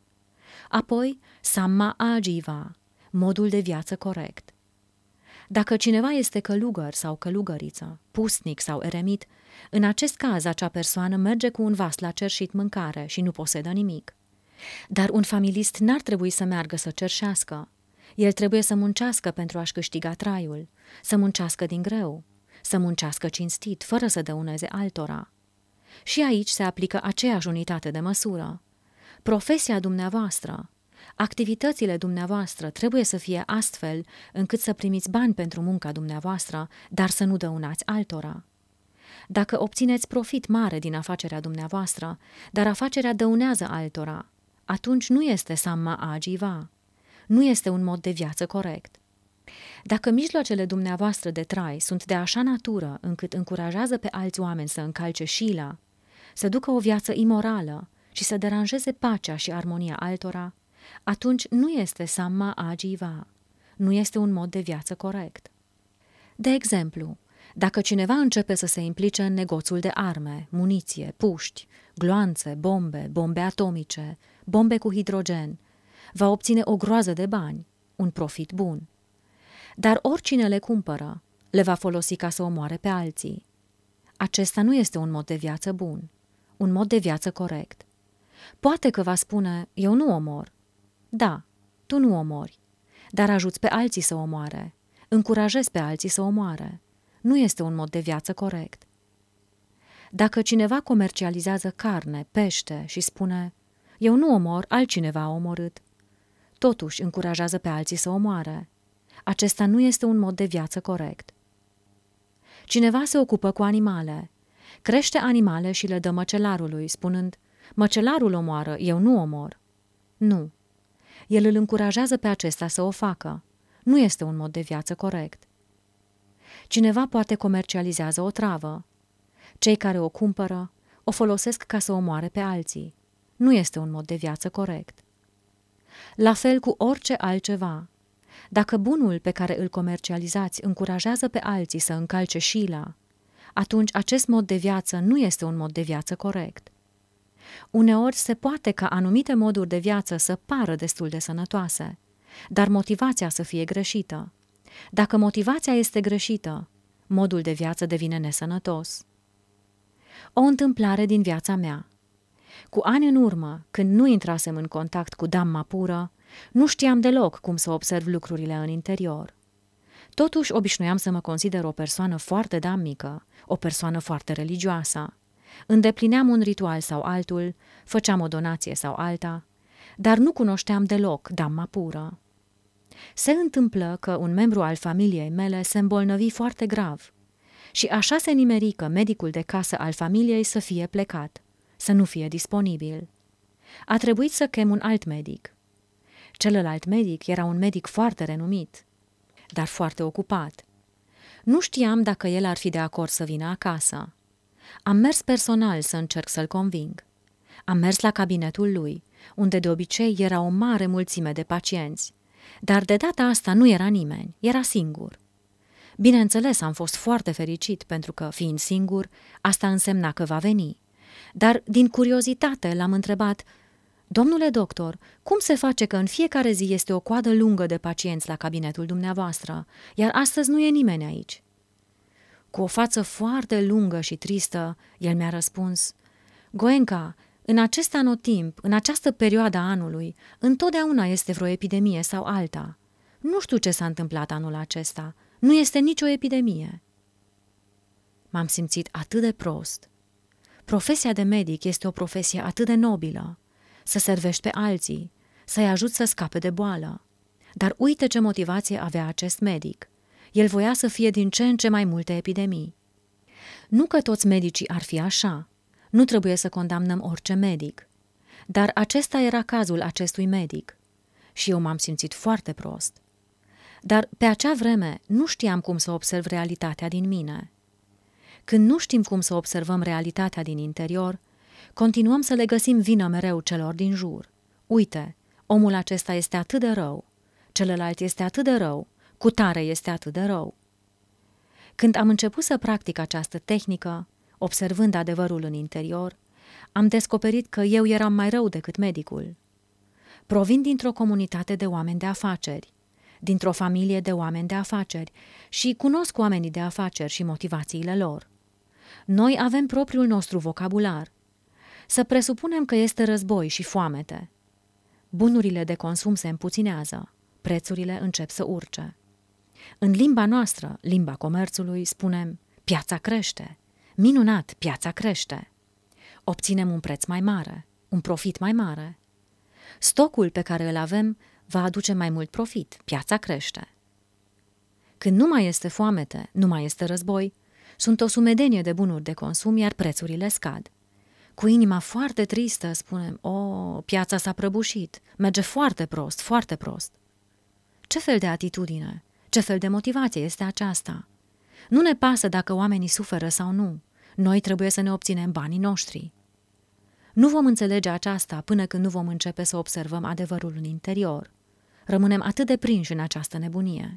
Apoi, samma ajiva, modul de viață corect. Dacă cineva este călugăr sau călugăriță, pusnic sau eremit, în acest caz acea persoană merge cu un vas la cerșit mâncare și nu posedă nimic. Dar un familist n-ar trebui să meargă să cerșească. El trebuie să muncească pentru a-și câștiga traiul, să muncească din greu, să muncească cinstit, fără să dăuneze altora. Și aici se aplică aceeași unitate de măsură. Profesia dumneavoastră, activitățile dumneavoastră trebuie să fie astfel încât să primiți bani pentru munca dumneavoastră, dar să nu dăunați altora. Dacă obțineți profit mare din afacerea dumneavoastră, dar afacerea dăunează altora, atunci nu este samma ajiva, nu este un mod de viață corect. Dacă mijloacele dumneavoastră de trai sunt de așa natură încât încurajează pe alți oameni să încalce șila, să ducă o viață imorală și să deranjeze pacea și armonia altora, atunci nu este samma ajiva, nu este un mod de viață corect. De exemplu, dacă cineva începe să se implice în negoțul de arme, muniție, puști, gloanțe, bombe, bombe atomice, bombe cu hidrogen, va obține o groază de bani, un profit bun. Dar oricine le cumpără, le va folosi ca să omoare pe alții. Acesta nu este un mod de viață bun, un mod de viață corect. Poate că va spune, eu nu omor. Da, tu nu omori, dar ajuți pe alții să omoare, încurajezi pe alții să omoare. Nu este un mod de viață corect. Dacă cineva comercializează carne, pește și spune, eu nu omor, altcineva a omorât, totuși încurajează pe alții să omoare. Acesta nu este un mod de viață corect. Cineva se ocupă cu animale, crește animale și le dă măcelarului, spunând, măcelarul omoară, eu nu omor. Nu. El îl încurajează pe acesta să o facă. Nu este un mod de viață corect. Cineva poate comercializează o travă. Cei care o cumpără o folosesc ca să omoare pe alții. Nu este un mod de viață corect. La fel cu orice altceva. Dacă bunul pe care îl comercializați încurajează pe alții să încalce șila, atunci acest mod de viață nu este un mod de viață corect. Uneori se poate ca anumite moduri de viață să pară destul de sănătoase, dar motivația să fie greșită. Dacă motivația este greșită, modul de viață devine nesănătos. O întâmplare din viața mea. Cu ani în urmă, când nu intrasem în contact cu Dhamma pură, nu știam deloc cum să observ lucrurile în interior. Totuși obișnuiam să mă consider o persoană foarte dhammică, o persoană foarte religioasă. Îndeplineam un ritual sau altul, făceam o donație sau alta, dar nu cunoșteam deloc Dhamma pură. Se întâmplă că un membru al familiei mele se îmbolnăvi foarte grav și așa se nimeri că medicul de casă al familiei să fie plecat, să nu fie disponibil. A trebuit să chem un alt medic. Celălalt medic era un medic foarte renumit, dar foarte ocupat. Nu știam dacă el ar fi de acord să vină acasă. Am mers personal să încerc să-l conving. Am mers la cabinetul lui, unde de obicei era o mare mulțime de pacienți, dar de data asta nu era nimeni, era singur. Bineînțeles, am fost foarte fericit pentru că, fiind singur, asta însemna că va veni. Dar, din curiozitate, l-am întrebat, domnule doctor, cum se face că în fiecare zi este o coadă lungă de pacienți la cabinetul dumneavoastră, iar astăzi nu e nimeni aici? Cu o față foarte lungă și tristă, el mi-a răspuns, Goenka, În acest anotimp, în această perioadă a anului, întotdeauna este vreo epidemie sau alta. Nu știu ce s-a întâmplat anul acesta. Nu este nicio epidemie. M-am simțit atât de prost. Profesia de medic este o profesie atât de nobilă. Să servești pe alții, să-i ajuți să scape de boală. Dar uite ce motivație avea acest medic. El voia să fie din ce în ce mai multe epidemii. Nu că toți medicii ar fi așa. Nu trebuie să condamnăm orice medic. Dar acesta era cazul acestui medic. Și eu m-am simțit foarte prost. Dar pe acea vreme nu știam cum să observ realitatea din mine. Când nu știm cum să observăm realitatea din interior, continuăm să le găsim vină mereu celor din jur. Uite, omul acesta este atât de rău, celălalt este atât de rău, cutare este atât de rău. Când am început să practic această tehnică, observând adevărul în interior, am descoperit că eu eram mai rău decât medicul. Provin dintr-o comunitate de oameni de afaceri, dintr-o familie de oameni de afaceri și cunosc oamenii de afaceri și motivațiile lor. Noi avem propriul nostru vocabular. Să presupunem că este război și foamete. Bunurile de consum se împuținează, prețurile încep să urce. În limba noastră, limba comerțului, spunem, piața crește. Minunat, piața crește. Obținem un preț mai mare, un profit mai mare. Stocul pe care îl avem va aduce mai mult profit, piața crește. Când nu mai este foamete, nu mai este război, sunt o sumedenie de bunuri de consum, iar prețurile scad. Cu inima foarte tristă spunem, o, piața s-a prăbușit, merge foarte prost, foarte prost. Ce fel de atitudine, ce fel de motivație este aceasta? Nu ne pasă dacă oamenii suferă sau nu. Noi trebuie să ne obținem banii noștri. Nu vom înțelege aceasta până când nu vom începe să observăm adevărul în interior. Rămânem atât de prinși în această nebunie.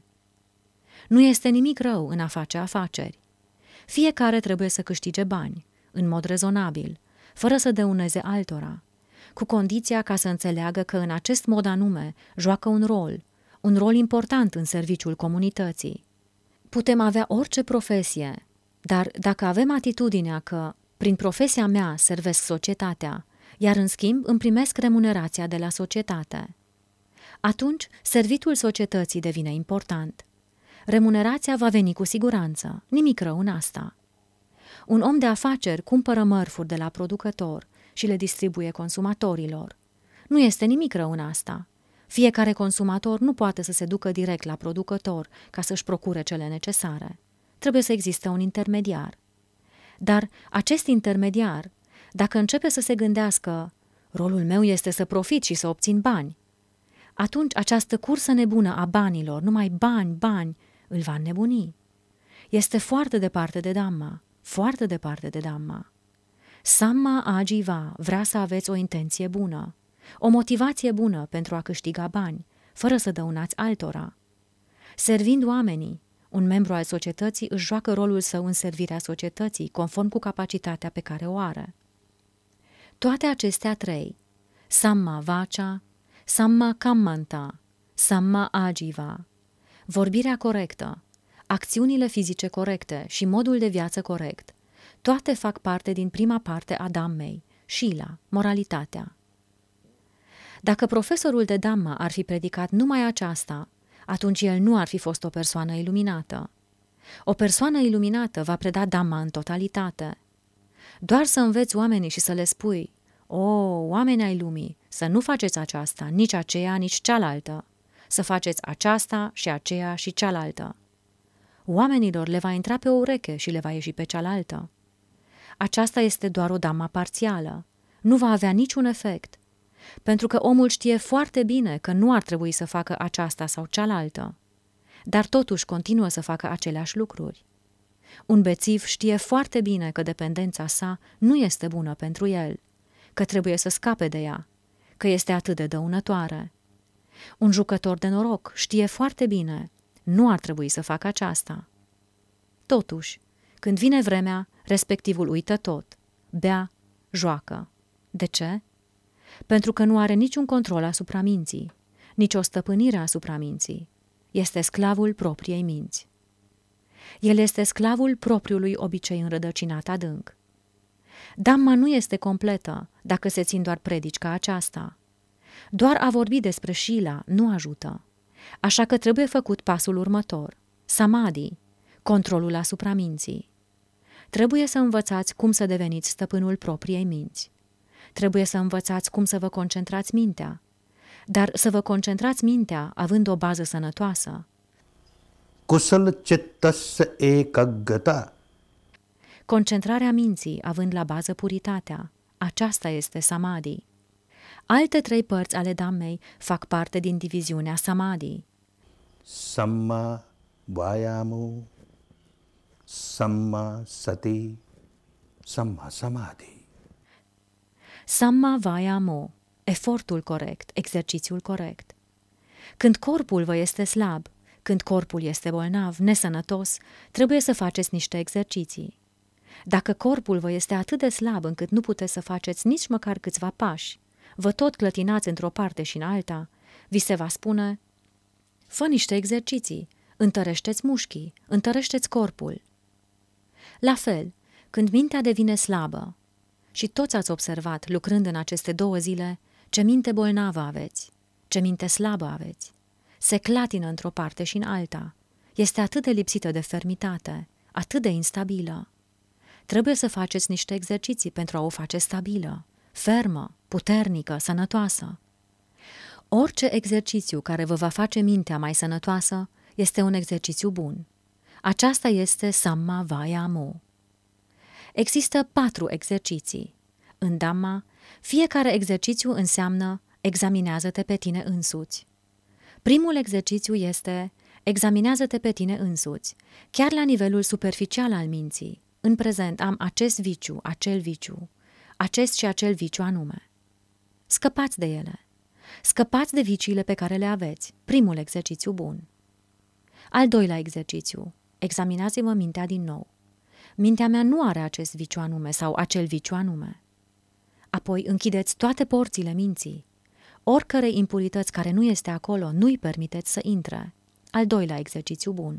Nu este nimic rău în a face afaceri. Fiecare trebuie să câștige bani, în mod rezonabil, fără să dăuneze altora, cu condiția ca să înțeleagă că în acest mod anume joacă un rol, un rol important în serviciul comunității. Putem avea orice profesie, dar dacă avem atitudinea că, prin profesia mea, servesc societatea, iar în schimb îmi primesc remunerația de la societate, atunci servitul societății devine important. Remunerația va veni cu siguranță, nimic rău în asta. Un om de afaceri cumpără mărfuri de la producător și le distribuie consumatorilor. Nu este nimic rău în asta. Fiecare consumator nu poate să se ducă direct la producător ca să-și procure cele necesare. Trebuie să existe un intermediar. Dar acest intermediar, dacă începe să se gândească, rolul meu este să profit și să obțin bani, atunci această cursă nebună a banilor, numai bani, bani, îl va înnebuni. Este foarte departe de Dhamma, foarte departe de Dhamma. Samma Ajiva vrea să aveți o intenție bună, o motivație bună pentru a câștiga bani, fără să dăunați altora. Servind oamenii, un membru al societății își joacă rolul său în servirea societății, conform cu capacitatea pe care o are. Toate acestea trei, Samma Vacha, Samma Kammanta, Samma Ajiva, vorbirea corectă, acțiunile fizice corecte și modul de viață corect, toate fac parte din prima parte a Dhammei, Shila, moralitatea. Dacă profesorul de Dhamma ar fi predicat numai aceasta, atunci el nu ar fi fost o persoană iluminată. O persoană iluminată va preda Dhamma în totalitate. Doar să înveți oamenii și să le spui, o, oameni ai lumii, să nu faceți aceasta, nici aceea, nici cealaltă, să faceți aceasta și aceea și cealaltă. Oamenilor le va intra pe o ureche și le va ieși pe cealaltă. Aceasta este doar o Dhamma parțială. Nu va avea niciun efect, pentru că omul știe foarte bine că nu ar trebui să facă aceasta sau cealaltă, dar totuși continuă să facă aceleași lucruri. Un bețiv știe foarte bine că dependența sa nu este bună pentru el, că trebuie să scape de ea, că este atât de dăunătoare. Un jucător de noroc știe foarte bine, nu ar trebui să facă aceasta. Totuși, când vine vremea, respectivul uită tot, bea, joacă. De ce? Pentru că nu are niciun control asupra minții, nici o stăpânire asupra minții. Este sclavul propriei minți. El este sclavul propriului obicei înrădăcinat adânc. Dhamma nu este completă dacă se țin doar predici ca aceasta. Doar a vorbi despre Shila nu ajută. Așa că trebuie făcut pasul următor, samadhi, controlul asupra minții. Trebuie să învățați cum să deveniți stăpânul propriei minți. Trebuie să învățați cum să vă concentrați mintea, dar să vă concentrați mintea având o bază sănătoasă. Kusala chittasya ekaggata. Concentrarea minții având la bază puritatea. Aceasta este samadhi. Alte trei părți ale Dhammei fac parte din diviziunea samadhi. Samma vayamo, samma sati, samma samadhi. Samma vayamo, efortul corect, exercițiul corect. Când corpul vă este slab, când corpul este bolnav, nesănătos, trebuie să faceți niște exerciții. Dacă corpul vă este atât de slab încât nu puteți să faceți nici măcar câțiva pași, vă tot clătinați într-o parte și în alta, vi se va spune: fă niște exerciții, întărește-ți mușchii, întărește-ți corpul. La fel, când mintea devine slabă, și toți ați observat, lucrând în aceste două zile, ce minte bolnavă aveți, ce minte slabă aveți, se clatină într-o parte și în alta, este atât de lipsită de fermitate, atât de instabilă. Trebuie să faceți niște exerciții pentru a o face stabilă, fermă, puternică, sănătoasă. Orice exercițiu care vă va face mintea mai sănătoasă este un exercițiu bun. Aceasta este Samma Vayamo. Există patru exerciții. În Dhamma, fiecare exercițiu înseamnă examinează-te pe tine însuți. Primul exercițiu este examinează-te pe tine însuți, chiar la nivelul superficial al minții. În prezent am acest viciu, acel viciu, acest și acel viciu anume. Scăpați de ele. Scăpați de viciile pe care le aveți. Primul exercițiu bun. Al doilea exercițiu. Examinați-vă mintea din nou. Mintea mea nu are acest viciu anume sau acel viciu anume. Apoi închideți toate porțile minții. Oricărei impurități care nu este acolo, nu-i permiteți să intre. Al doilea exercițiu bun.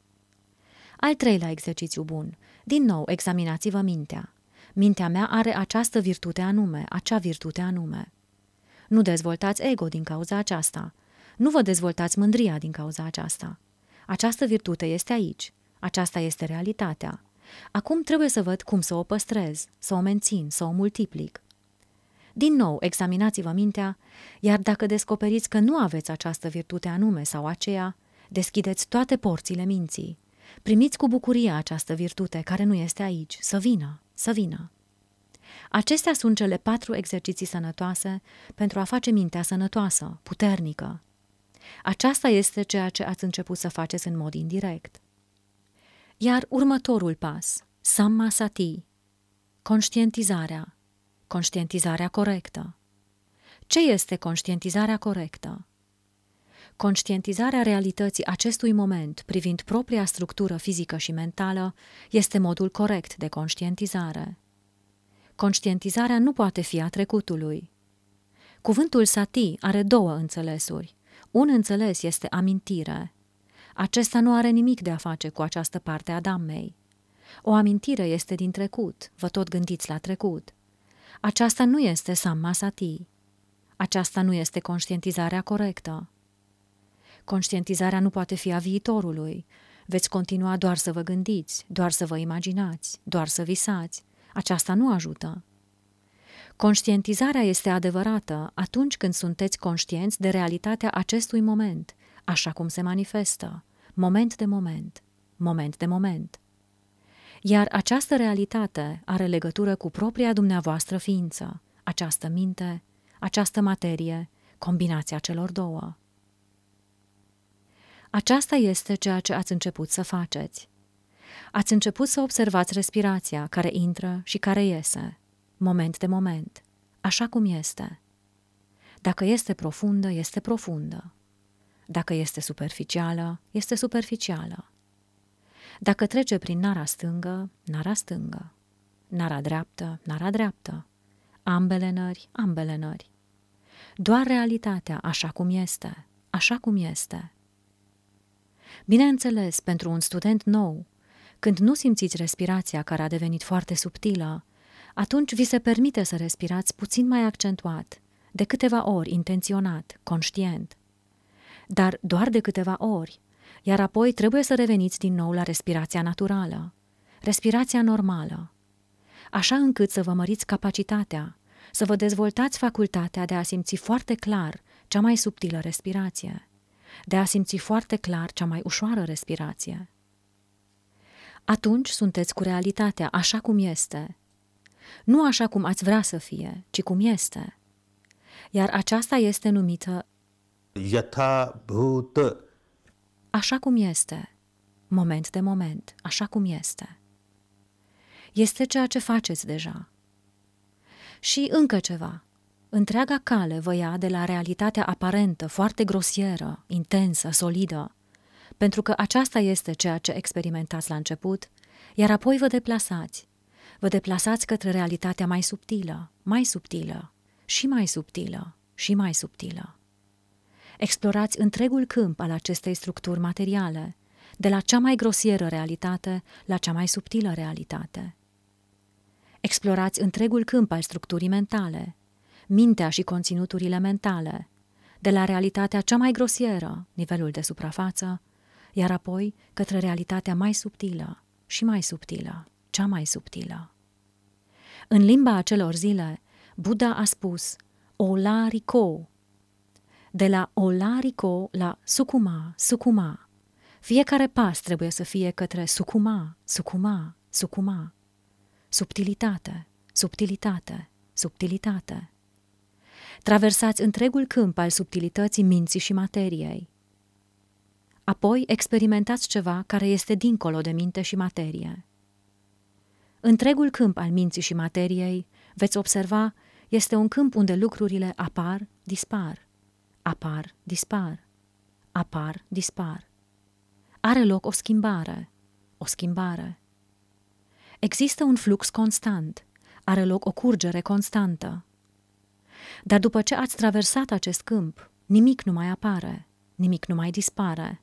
Al treilea exercițiu bun. Din nou, examinați-vă mintea. Mintea mea are această virtute anume, acea virtute anume. Nu dezvoltați ego din cauza aceasta. Nu vă dezvoltați mândria din cauza aceasta. Această virtute este aici. Aceasta este realitatea. Acum trebuie să văd cum să o păstrez, să o mențin, să o multiplic. Din nou, examinați-vă mintea, iar dacă descoperiți că nu aveți această virtute anume sau aceea, deschideți toate porțile minții. Primiți cu bucurie această virtute care nu este aici, să vină, să vină. Acestea sunt cele patru exerciții sănătoase pentru a face mintea sănătoasă, puternică. Aceasta este ceea ce ați început să faceți în mod indirect. Iar următorul pas, Samma Sati, conștientizarea, conștientizarea corectă. Ce este conștientizarea corectă? Conștientizarea realității acestui moment privind propria structură fizică și mentală este modul corect de conștientizare. Conștientizarea nu poate fi a trecutului. Cuvântul sati are două înțelesuri. Un înțeles este amintire. Acesta nu are nimic de a face cu această parte a Dhammei. O amintire este din trecut, vă tot gândiți la trecut. Aceasta nu este Samma Sati. Aceasta nu este conștientizarea corectă. Conștientizarea nu poate fi a viitorului. Veți continua doar să vă gândiți, doar să vă imaginați, doar să visați. Aceasta nu ajută. Conștientizarea este adevărată atunci când sunteți conștienți de realitatea acestui moment, așa cum se manifestă, moment de moment, moment de moment. Iar această realitate are legătură cu propria dumneavoastră ființă, această minte, această materie, combinația celor două. Aceasta este ceea ce ați început să faceți. Ați început să observați respirația care intră și care iese, moment de moment, așa cum este. Dacă este profundă, este profundă. Dacă este superficială, este superficială. Dacă trece prin nara stângă, nara stângă. Nara dreaptă, nara dreaptă. Ambele nări, ambele nări. Doar realitatea așa cum este, așa cum este. Bineînțeles, pentru un student nou, când nu simțiți respirația care a devenit foarte subtilă, atunci vi se permite să respirați puțin mai accentuat, de câteva ori, intenționat, conștient. Dar doar de câteva ori, iar apoi trebuie să reveniți din nou la respirația naturală, respirația normală, așa încât să vă măriți capacitatea, să vă dezvoltați facultatea de a simți foarte clar cea mai subtilă respirație, de a simți foarte clar cea mai ușoară respirație. Atunci sunteți cu realitatea așa cum este, nu așa cum ați vrea să fie, ci cum este. Iar aceasta este numită Yatha Bhuta. Așa cum este, moment de moment, așa cum este. Este ceea ce faceți deja. Și încă ceva. Întreaga cale vă ia de la realitatea aparentă, foarte grosieră, intensă, solidă, pentru că aceasta este ceea ce experimentați la început, iar apoi vă deplasați. Vă deplasați către realitatea mai subtilă, mai subtilă, și mai subtilă, și mai subtilă. Explorați întregul câmp al acestei structuri materiale, de la cea mai grosieră realitate la cea mai subtilă realitate. Explorați întregul câmp al structurii mentale, mintea și conținuturile mentale, de la realitatea cea mai grosieră, nivelul de suprafață, iar apoi către realitatea mai subtilă și mai subtilă, cea mai subtilă. În limba acelor zile, Buddha a spus Olariko. De la Olariko la Sukuma, Sukuma. Fiecare pas trebuie să fie către Sukuma, Sukuma, Sukuma. Subtilitate, subtilitate, subtilitate. Traversați întregul câmp al subtilității minții și materiei. Apoi experimentați ceva care este dincolo de minte și materie. Întregul câmp al minții și materiei, veți observa, este un câmp unde lucrurile apar, dispar, apar, dispar, apar, dispar. Are loc o schimbare, o schimbare. Există un flux constant, are loc o curgere constantă. Dar după ce ați traversat acest câmp, nimic nu mai apare, nimic nu mai dispare.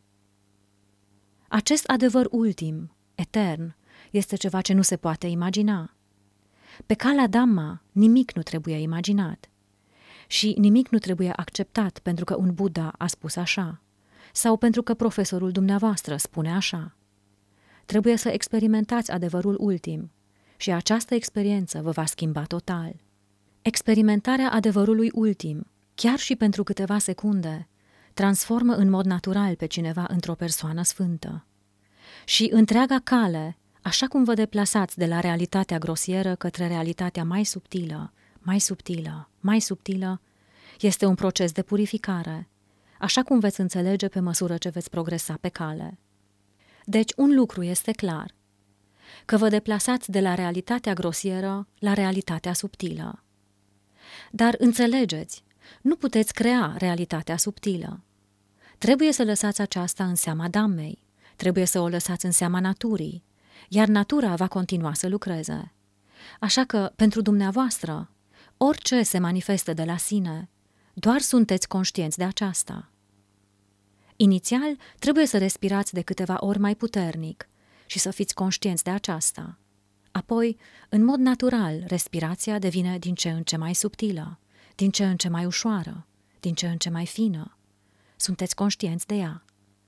Acest adevăr ultim, etern, este ceva ce nu se poate imagina. Pe calea Dhamma, nimic nu trebuie imaginat. Și nimic nu trebuie acceptat pentru că un Buddha a spus așa, sau pentru că profesorul dumneavoastră spune așa. Trebuie să experimentați adevărul ultim și această experiență vă va schimba total. Experimentarea adevărului ultim, chiar și pentru câteva secunde, transformă în mod natural pe cineva într-o persoană sfântă. Și întreaga cale, așa cum vă deplasați de la realitatea grosieră către realitatea mai subtilă, mai subtilă, mai subtilă, este un proces de purificare, așa cum veți înțelege pe măsură ce veți progresa pe cale. Deci un lucru este clar, că vă deplasați de la realitatea grosieră la realitatea subtilă. Dar înțelegeți, nu puteți crea realitatea subtilă. Trebuie să lăsați aceasta în seama Dhammei, trebuie să o lăsați în seama naturii, iar natura va continua să lucreze. Așa că, pentru dumneavoastră, orice se manifestă de la sine, doar sunteți conștienți de aceasta. Inițial, trebuie să respirați de câteva ori mai puternic și să fiți conștienți de aceasta. Apoi, în mod natural, respirația devine din ce în ce mai subtilă, din ce în ce mai ușoară, din ce în ce mai fină. Sunteți conștienți de ea.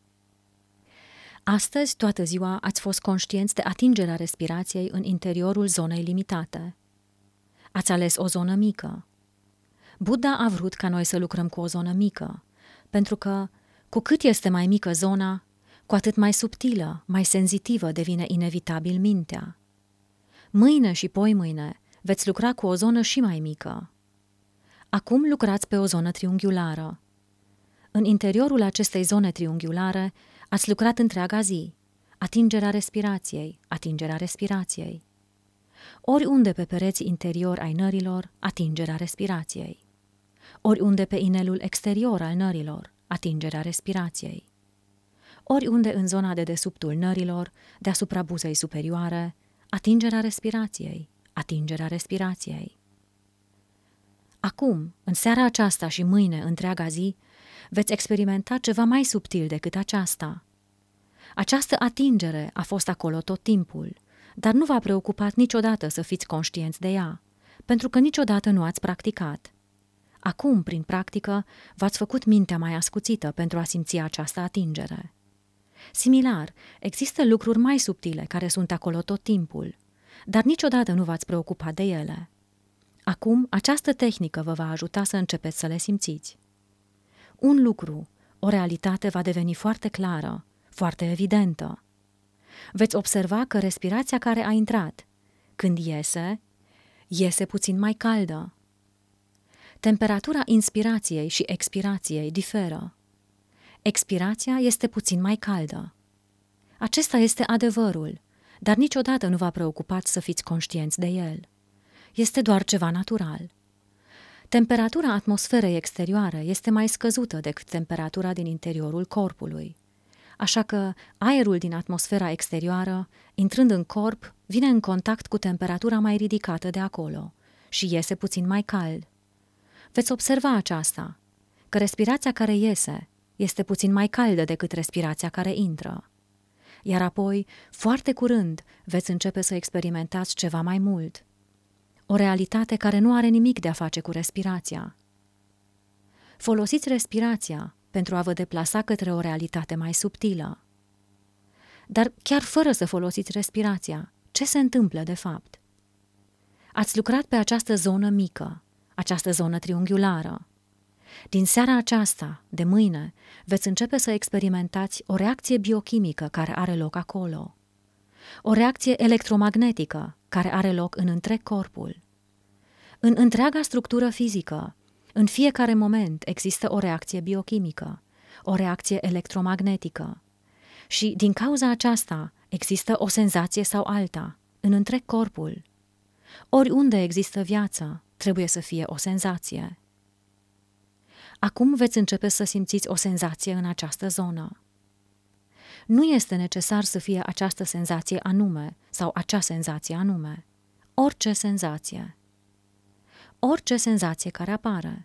Astăzi, toată ziua, ați fost conștienți de atingerea respirației în interiorul zonei limitate. Ați ales o zonă mică. Buddha a vrut ca noi să lucrăm cu o zonă mică, pentru că, cu cât este mai mică zona, cu atât mai subtilă, mai senzitivă devine inevitabil mintea. Mâine și poimâine veți lucra cu o zonă și mai mică. Acum lucrați pe o zonă triunghiulară. În interiorul acestei zone triunghiulare ați lucrat întreaga zi, atingerea respirației, atingerea respirației. Oriunde pe pereții interior ai nărilor, atingerea respirației. Oriunde pe inelul exterior al nărilor, atingerea respirației. Oriunde în zona de dedesubtul nărilor, deasupra buzei superioare, atingerea respirației, atingerea respirației. Acum, în seara aceasta și mâine, întreaga zi, veți experimenta ceva mai subtil decât aceasta. Această atingere a fost acolo tot timpul, dar nu v-a preocupat niciodată să fiți conștienți de ea, pentru că niciodată nu ați practicat. Acum, prin practică, v-ați făcut mintea mai ascuțită pentru a simți această atingere. Similar, există lucruri mai subtile care sunt acolo tot timpul, dar niciodată nu v-ați preocupat de ele. Acum, această tehnică vă va ajuta să începeți să le simțiți. Un lucru, o realitate va deveni foarte clară, foarte evidentă. Veți observa că respirația care a intrat, când iese, iese puțin mai caldă. Temperatura inspirației și expirației diferă. Expirația este puțin mai caldă. Acesta este adevărul, dar niciodată nu v-a preocupat să fiți conștienți de el. Este doar ceva natural. Temperatura atmosferei exterioare este mai scăzută decât temperatura din interiorul corpului. Așa că aerul din atmosfera exterioară, intrând în corp, vine în contact cu temperatura mai ridicată de acolo și iese puțin mai cald. Veți observa aceasta, că respirația care iese este puțin mai caldă decât respirația care intră. Iar apoi, foarte curând, veți începe să experimentați ceva mai mult. O realitate care nu are nimic de a face cu respirația. Folosiți respirația pentru a vă deplasa către o realitate mai subtilă. Dar chiar fără să folosiți respirația, ce se întâmplă de fapt? Ați lucrat pe această zonă mică, această zonă triunghiulară. Din seara aceasta, de mâine, veți începe să experimentați o reacție biochimică care are loc acolo. O reacție electromagnetică care are loc în întreg corpul. În întreaga structură fizică, în fiecare moment există o reacție biochimică, o reacție electromagnetică. Și din cauza aceasta există o senzație sau alta, în întreg corpul. Oriunde există viață, trebuie să fie o senzație. Acum veți începe să simțiți o senzație în această zonă. Nu este necesar să fie această senzație anume sau acea senzație anume. Orice senzație. Orice senzație care apare.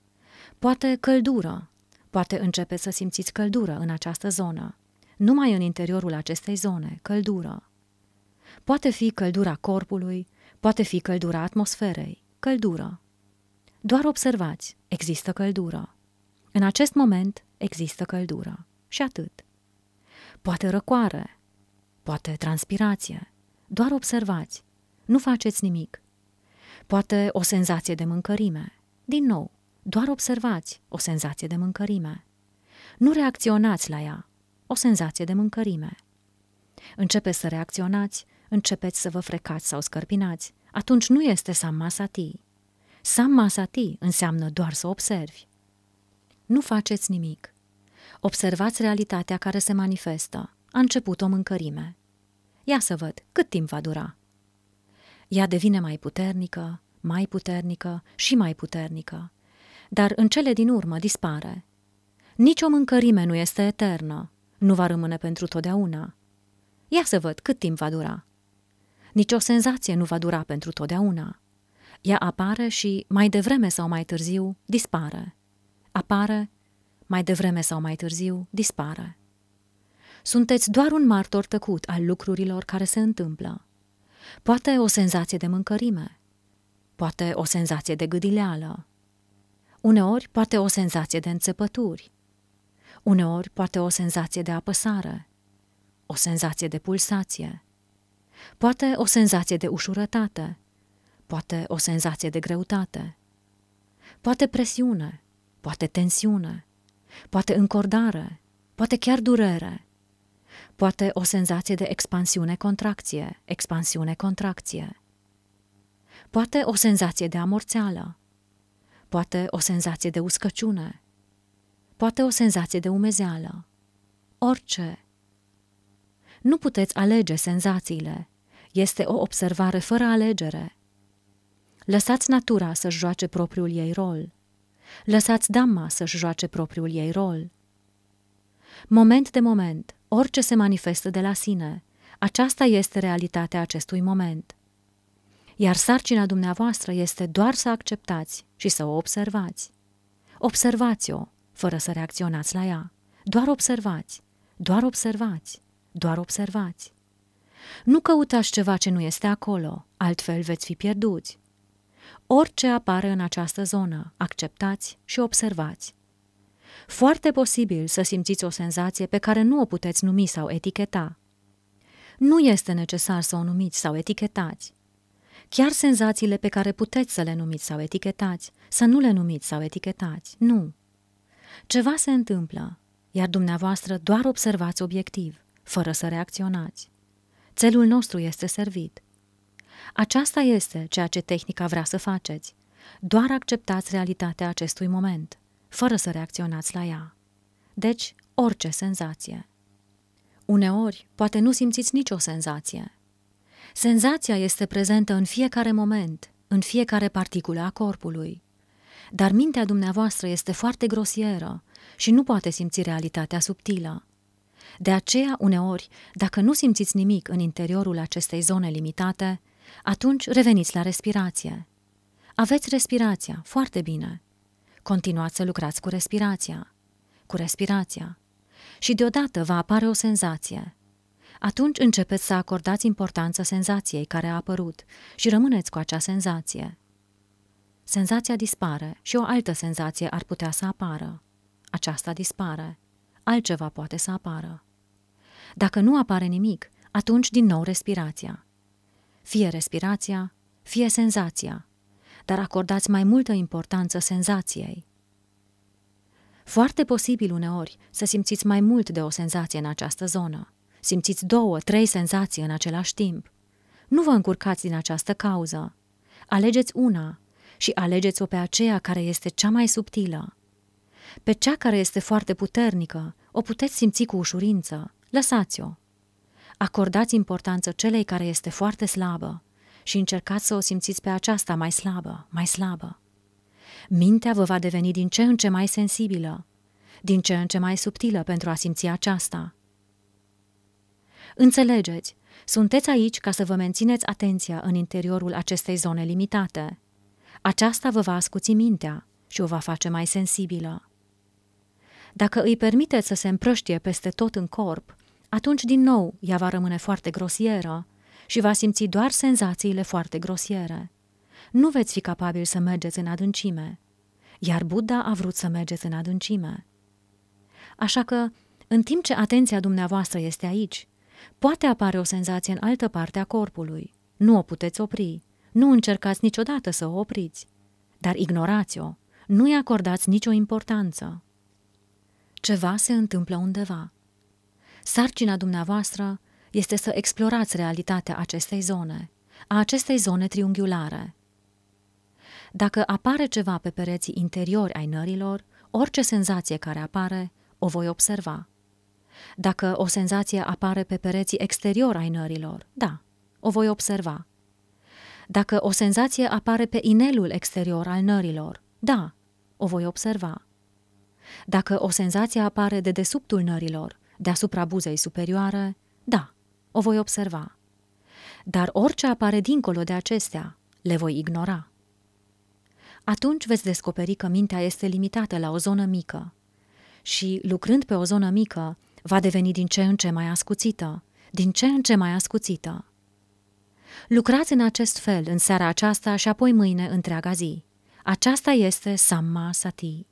Poate căldură. Poate începeți să simțiți căldură în această zonă. Numai în interiorul acestei zone, căldură. Poate fi căldura corpului, poate fi căldura atmosferei, căldură. Doar observați, există căldură. În acest moment există căldură. Și atât. Poate răcoare, poate transpirație. Doar observați, nu faceți nimic. Poate o senzație de mâncărime. Din nou, doar observați o senzație de mâncărime. Nu reacționați la ea, o senzație de mâncărime. Începeți să reacționați, începeți să vă frecați sau scărpinați. Atunci nu este sammasati. Sammasati înseamnă doar să observi. Nu faceți nimic. Observați realitatea care se manifestă. A început o mâncărime. Ia să văd cât timp va dura. Ea devine mai puternică, mai puternică și mai puternică, dar în cele din urmă dispare. Nici o mâncărime nu este eternă, nu va rămâne pentru totdeauna. Ia să văd cât timp va dura. Nici o senzație nu va dura pentru totdeauna. Ea apare și, mai devreme sau mai târziu, dispare. Apare, mai devreme sau mai târziu, dispare. Sunteți doar un martor tăcut al lucrurilor care se întâmplă. Poate o senzație de mâncărime, poate o senzație de gâdileală, uneori poate o senzație de înțepături, uneori poate o senzație de apăsare, o senzație de pulsație, poate o senzație de ușurătate, poate o senzație de greutate, poate presiune, poate tensiune, poate încordare, poate chiar durere, poate o senzație de expansiune-contracție, expansiune-contracție, poate o senzație de amorțeală, poate o senzație de uscăciune, poate o senzație de umezeală, orice. Nu puteți alege senzațiile, este o observare fără alegere. Lăsați natura să-și joace propriul ei rol. Lăsați Dhamma să-și joace propriul ei rol. Moment de moment, orice se manifestă de la sine, aceasta este realitatea acestui moment. Iar sarcina dumneavoastră este doar să acceptați și să o observați. Observați-o, fără să reacționați la ea. Doar observați, doar observați, doar observați. Nu căutați ceva ce nu este acolo, altfel veți fi pierduți. Orice apare în această zonă, acceptați și observați. Foarte posibil să simțiți o senzație pe care nu o puteți numi sau eticheta. Nu este necesar să o numiți sau etichetați. Chiar senzațiile pe care puteți să le numiți sau etichetați, să nu le numiți sau etichetați, nu. Ceva se întâmplă, iar dumneavoastră doar observați obiectiv, fără să reacționați. Țelul nostru este servit. Aceasta este ceea ce tehnica vrea să faceți. Doar acceptați realitatea acestui moment, fără să reacționați la ea. Deci, orice senzație. Uneori, poate nu simțiți nicio senzație. Senzația este prezentă în fiecare moment, în fiecare particulă a corpului. Dar mintea dumneavoastră este foarte grosieră și nu poate simți realitatea subtilă. De aceea, uneori, dacă nu simțiți nimic în interiorul acestei zone limitate, atunci reveniți la respirație. Aveți respirația, foarte bine. Continuați să lucrați cu respirația, cu respirația. Și deodată va apare o senzație. Atunci începeți să acordați importanță senzației care a apărut și rămâneți cu acea senzație. Senzația dispare și o altă senzație ar putea să apară. Aceasta dispare. Altceva poate să apară. Dacă nu apare nimic, atunci din nou respirația. Fie respirația, fie senzația, dar acordați mai multă importanță senzației. Foarte posibil uneori să simțiți mai mult de o senzație în această zonă. Simțiți două, trei senzații în același timp. Nu vă încurcați din această cauză. Alegeți una și alegeți-o pe aceea care este cea mai subtilă. Pe cea care este foarte puternică o puteți simți cu ușurință. Lăsați-o. Acordați importanță celei care este foarte slabă și încercați să o simțiți pe aceasta mai slabă, mai slabă. Mintea vă va deveni din ce în ce mai sensibilă, din ce în ce mai subtilă pentru a simți aceasta. Înțelegeți, sunteți aici ca să vă mențineți atenția în interiorul acestei zone limitate. Aceasta vă va ascuți mintea și o va face mai sensibilă. Dacă îi permiteți să se împrăștie peste tot în corp, atunci din nou ea va rămâne foarte grosieră și va simți doar senzațiile foarte grosiere. Nu veți fi capabili să mergeți în adâncime, iar Buddha a vrut să mergeți în adâncime. Așa că, în timp ce atenția dumneavoastră este aici, poate apare o senzație în altă parte a corpului. Nu o puteți opri, nu încercați niciodată să o opriți, dar ignorați-o, nu-i acordați nicio importanță. Ceva se întâmplă undeva. Sarcina dumneavoastră este să explorați realitatea acestei zone, a acestei zone triunghiulare. Dacă apare ceva pe pereții interiori ai nărilor, orice senzație care apare, o voi observa. Dacă o senzație apare pe pereții exteriori ai nărilor, da, o voi observa. Dacă o senzație apare pe inelul exterior al nărilor, da, o voi observa. Dacă o senzație apare de dedesubtul nărilor, deasupra buzei superioare, da, o voi observa. Dar orice apare dincolo de acestea, le voi ignora. Atunci veți descoperi că mintea este limitată la o zonă mică și, lucrând pe o zonă mică, va deveni din ce în ce mai ascuțită, din ce în ce mai ascuțită. Lucrați în acest fel în seara aceasta și apoi mâine întreaga zi. Aceasta este Samma Sati.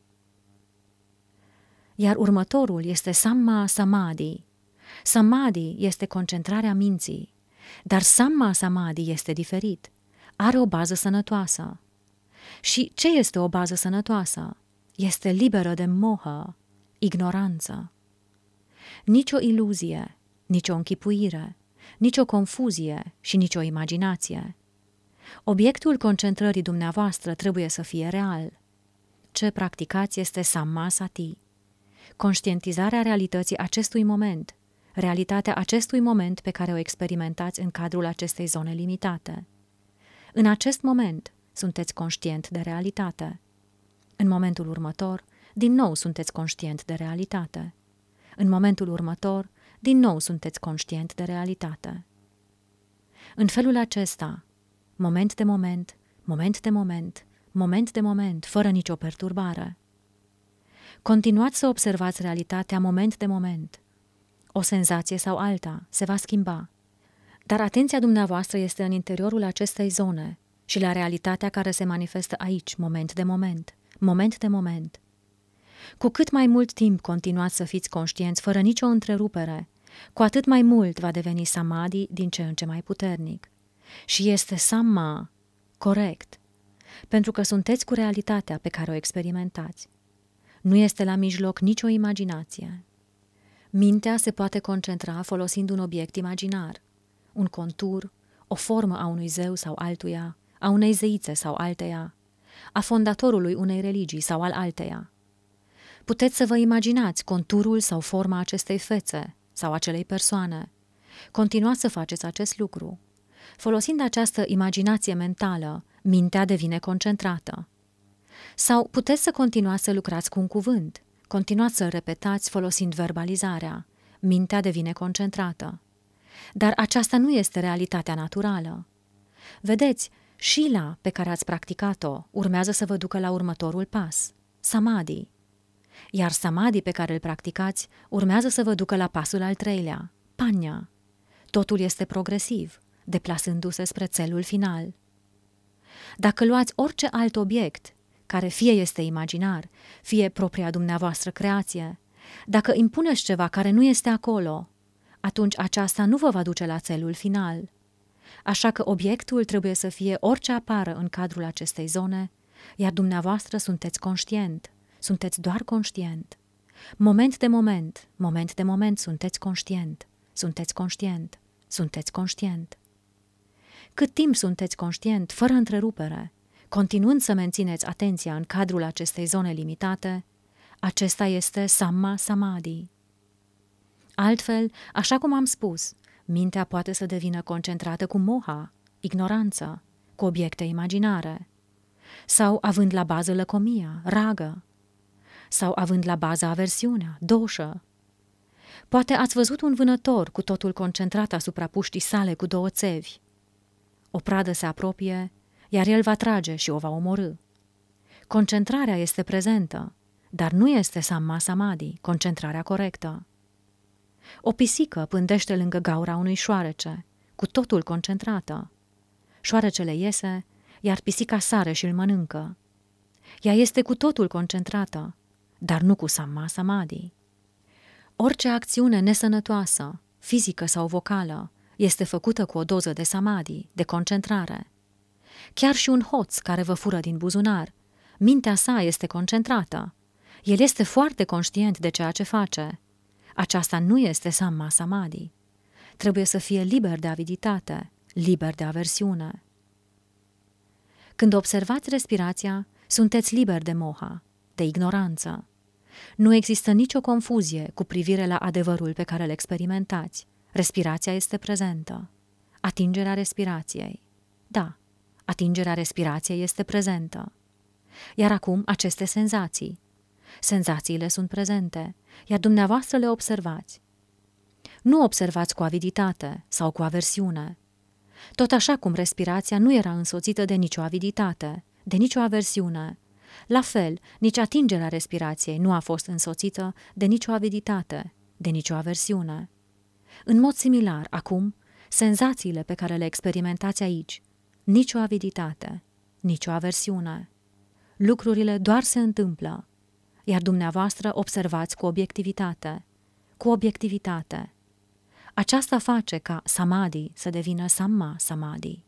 Iar următorul este Samma Samadhi. Samadhi este concentrarea minții, dar Samma Samadhi este diferit. Are o bază sănătoasă. Și ce este o bază sănătoasă? Este liberă de moha, ignoranță. Nici o iluzie, nici o închipuire, nici o confuzie și nici o imaginație. Obiectul concentrării dumneavoastră trebuie să fie real. Ce practicați este Samma Sati. Conștientizarea realității acestui moment, realitatea acestui moment pe care o experimentați în cadrul acestei zone limitate. În acest moment sunteți conștient de realitate. În momentul următor, din nou sunteți conștient de realitate. În momentul următor, din nou sunteți conștient de realitate. În felul acesta, moment de moment, moment de moment, moment de moment, fără nicio perturbare. Continuați să observați realitatea moment de moment. O senzație sau alta se va schimba. Dar atenția dumneavoastră este în interiorul acestei zone și la realitatea care se manifestă aici, moment de moment, moment de moment. Cu cât mai mult timp continuați să fiți conștienți fără nicio întrerupere, cu atât mai mult va deveni samadhi din ce în ce mai puternic. Și este samma, corect, pentru că sunteți cu realitatea pe care o experimentați. Nu este la mijloc nicio imaginație. Mintea se poate concentra folosind un obiect imaginar, un contur, o formă a unui zeu sau altuia, a unei zeițe sau alteia, a fondatorului unei religii sau al alteia. Puteți să vă imaginați conturul sau forma acestei fețe sau acelei persoane. Continuați să faceți acest lucru. Folosind această imaginație mentală, mintea devine concentrată. Sau puteți să continuați să lucrați cu un cuvânt, continuați să-l repetați folosind verbalizarea, mintea devine concentrată. Dar aceasta nu este realitatea naturală. Vedeți, Shila pe care ați practicat-o urmează să vă ducă la următorul pas, samadhi. Iar samadhi pe care îl practicați urmează să vă ducă la pasul al treilea, panya. Totul este progresiv, deplasându-se spre țelul final. Dacă luați orice alt obiect, care fie este imaginar, fie propria dumneavoastră creație, dacă impuneți ceva care nu este acolo, atunci aceasta nu vă va duce la țelul final. Așa că obiectul trebuie să fie orice apară în cadrul acestei zone, iar dumneavoastră sunteți conștient, sunteți doar conștient. Moment de moment, moment de moment sunteți conștient, sunteți conștient, sunteți conștient. Cât timp sunteți conștient, fără întrerupere, continuând să mențineți atenția în cadrul acestei zone limitate, acesta este samma samadhi. Altfel, așa cum am spus, mintea poate să devină concentrată cu moha, ignoranță, cu obiecte imaginare, sau având la bază lăcomia, ragă, sau având la bază aversiunea, doșă. Poate ați văzut un vânător cu totul concentrat asupra puștii sale cu două țevi. O pradă se apropie, iar el va trage și o va omorî. Concentrarea este prezentă, dar nu este samma samadhi, concentrarea corectă. O pisică pândește lângă gaura unui șoarece, cu totul concentrată. Șoarecele iese, iar pisica sare și îl mănâncă. Ea este cu totul concentrată, dar nu cu samma samadhi. Orice acțiune nesănătoasă, fizică sau vocală, este făcută cu o doză de samadhi, de concentrare. Chiar și un hoț care vă fură din buzunar, mintea sa este concentrată. El este foarte conștient de ceea ce face. Aceasta nu este samma samadhi. Trebuie să fie liber de aviditate, liber de aversiune. Când observați respirația, sunteți liberi de moha, de ignoranță. Nu există nicio confuzie cu privire la adevărul pe care îl experimentați. Respirația este prezentă. Atingerea respirației. Da, atingerea respirației este prezentă. Iar acum aceste senzații. Senzațiile sunt prezente, iar dumneavoastră le observați. Nu observați cu aviditate sau cu aversiune. Tot așa cum respirația nu era însoțită de nicio aviditate, de nicio aversiune, la fel, nici atingerea respirației nu a fost însoțită de nicio aviditate, de nicio aversiune. În mod similar, acum, senzațiile pe care le experimentați aici, nicio aviditate, nicio aversiune. Lucrurile doar se întâmplă, iar dumneavoastră observați cu obiectivitate, cu obiectivitate. Aceasta face ca samadhi să devină samma samadhi.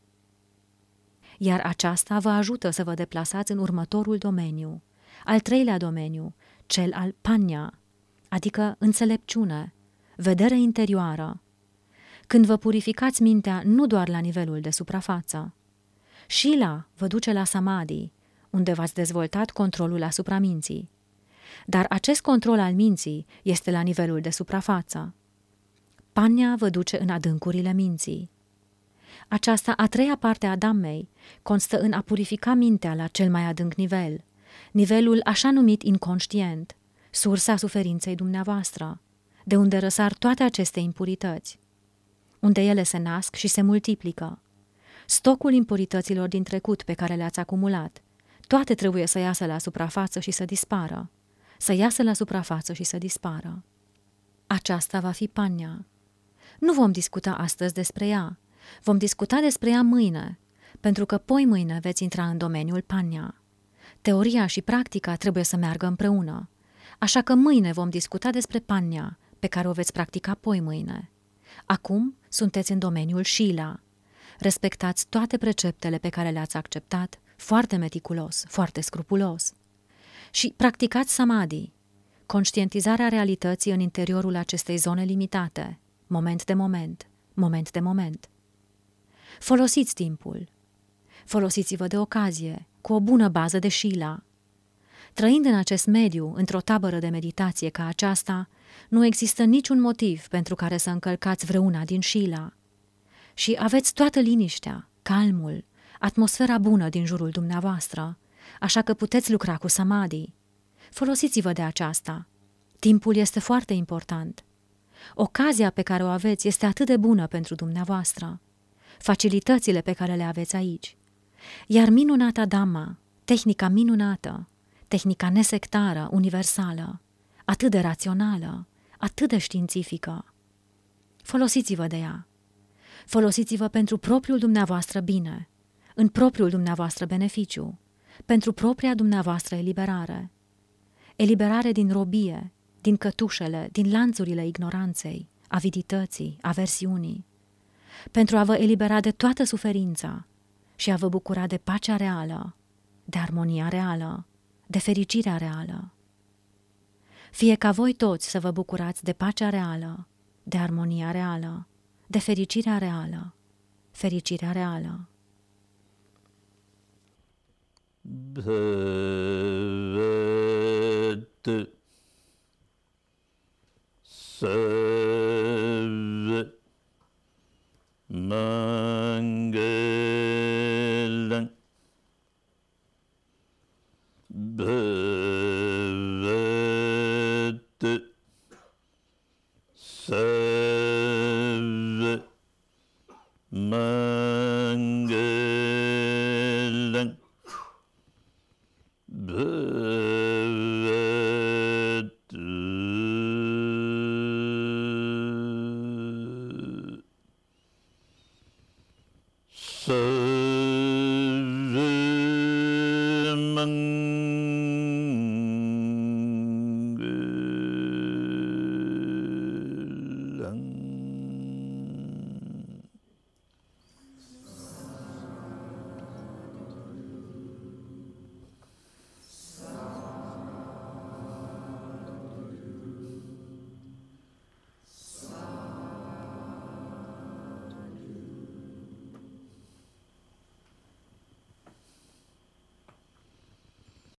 Iar aceasta vă ajută să vă deplasați în următorul domeniu, al treilea domeniu, cel al panya, adică înțelepciune, vedere interioară. Când vă purificați mintea nu doar la nivelul de suprafață. Shila vă duce la samadhi, unde v-ați dezvoltat controlul asupra minții. Dar acest control al minții este la nivelul de suprafață. Panya vă duce în adâncurile minții. Aceasta a treia parte a Dhammei constă în a purifica mintea la cel mai adânc nivel, nivelul așa numit inconștient, sursa suferinței dumneavoastră, de unde răsar toate aceste impurități, unde ele se nasc și se multiplică. Stocul impurităților din trecut pe care le-ați acumulat, toate trebuie să iasă la suprafață și să dispară, să iasă la suprafață și să dispară. Aceasta va fi panya. Nu vom discuta astăzi despre ea, Vom discuta despre ea mâine, pentru că poi mâine veți intra în domeniul Panya. Teoria și practica trebuie să meargă împreună, așa că mâine vom discuta despre Panya, pe care o veți practica poi mâine. Acum sunteți în domeniul Shila. Respectați toate preceptele pe care le-ați acceptat, foarte meticulos, foarte scrupulos. Și practicați Samadhi, conștientizarea realității în interiorul acestei zone limitate, moment de moment, moment de moment. Folosiți timpul. Folosiți-vă de ocazie, cu o bună bază de Shila. Trăind în acest mediu, într-o tabără de meditație ca aceasta, nu există niciun motiv pentru care să încălcați vreuna din Shila. Și aveți toată liniștea, calmul, atmosfera bună din jurul dumneavoastră, așa că puteți lucra cu Samadhi. Folosiți-vă de aceasta. Timpul este foarte important. Ocazia pe care o aveți este atât de bună pentru dumneavoastră. Facilitățile pe care le aveți aici. Iar minunata Dhamma, tehnica minunată, tehnica nesectară, universală, atât de rațională, atât de științifică. Folosiți-vă de ea. Folosiți-vă pentru propriul dumneavoastră bine, în propriul dumneavoastră beneficiu, pentru propria dumneavoastră eliberare. Eliberare din robie, din cătușele, din lanțurile ignoranței, avidității, aversiunii, pentru a vă elibera de toată suferința și a vă bucura de pacea reală, de armonia reală, de fericirea reală. Fie ca voi toți să vă bucurați de pacea reală, de armonia reală, de fericirea reală, fericirea reală. Bhavat Sarva Mangalam Bhavat Sarva Mangalam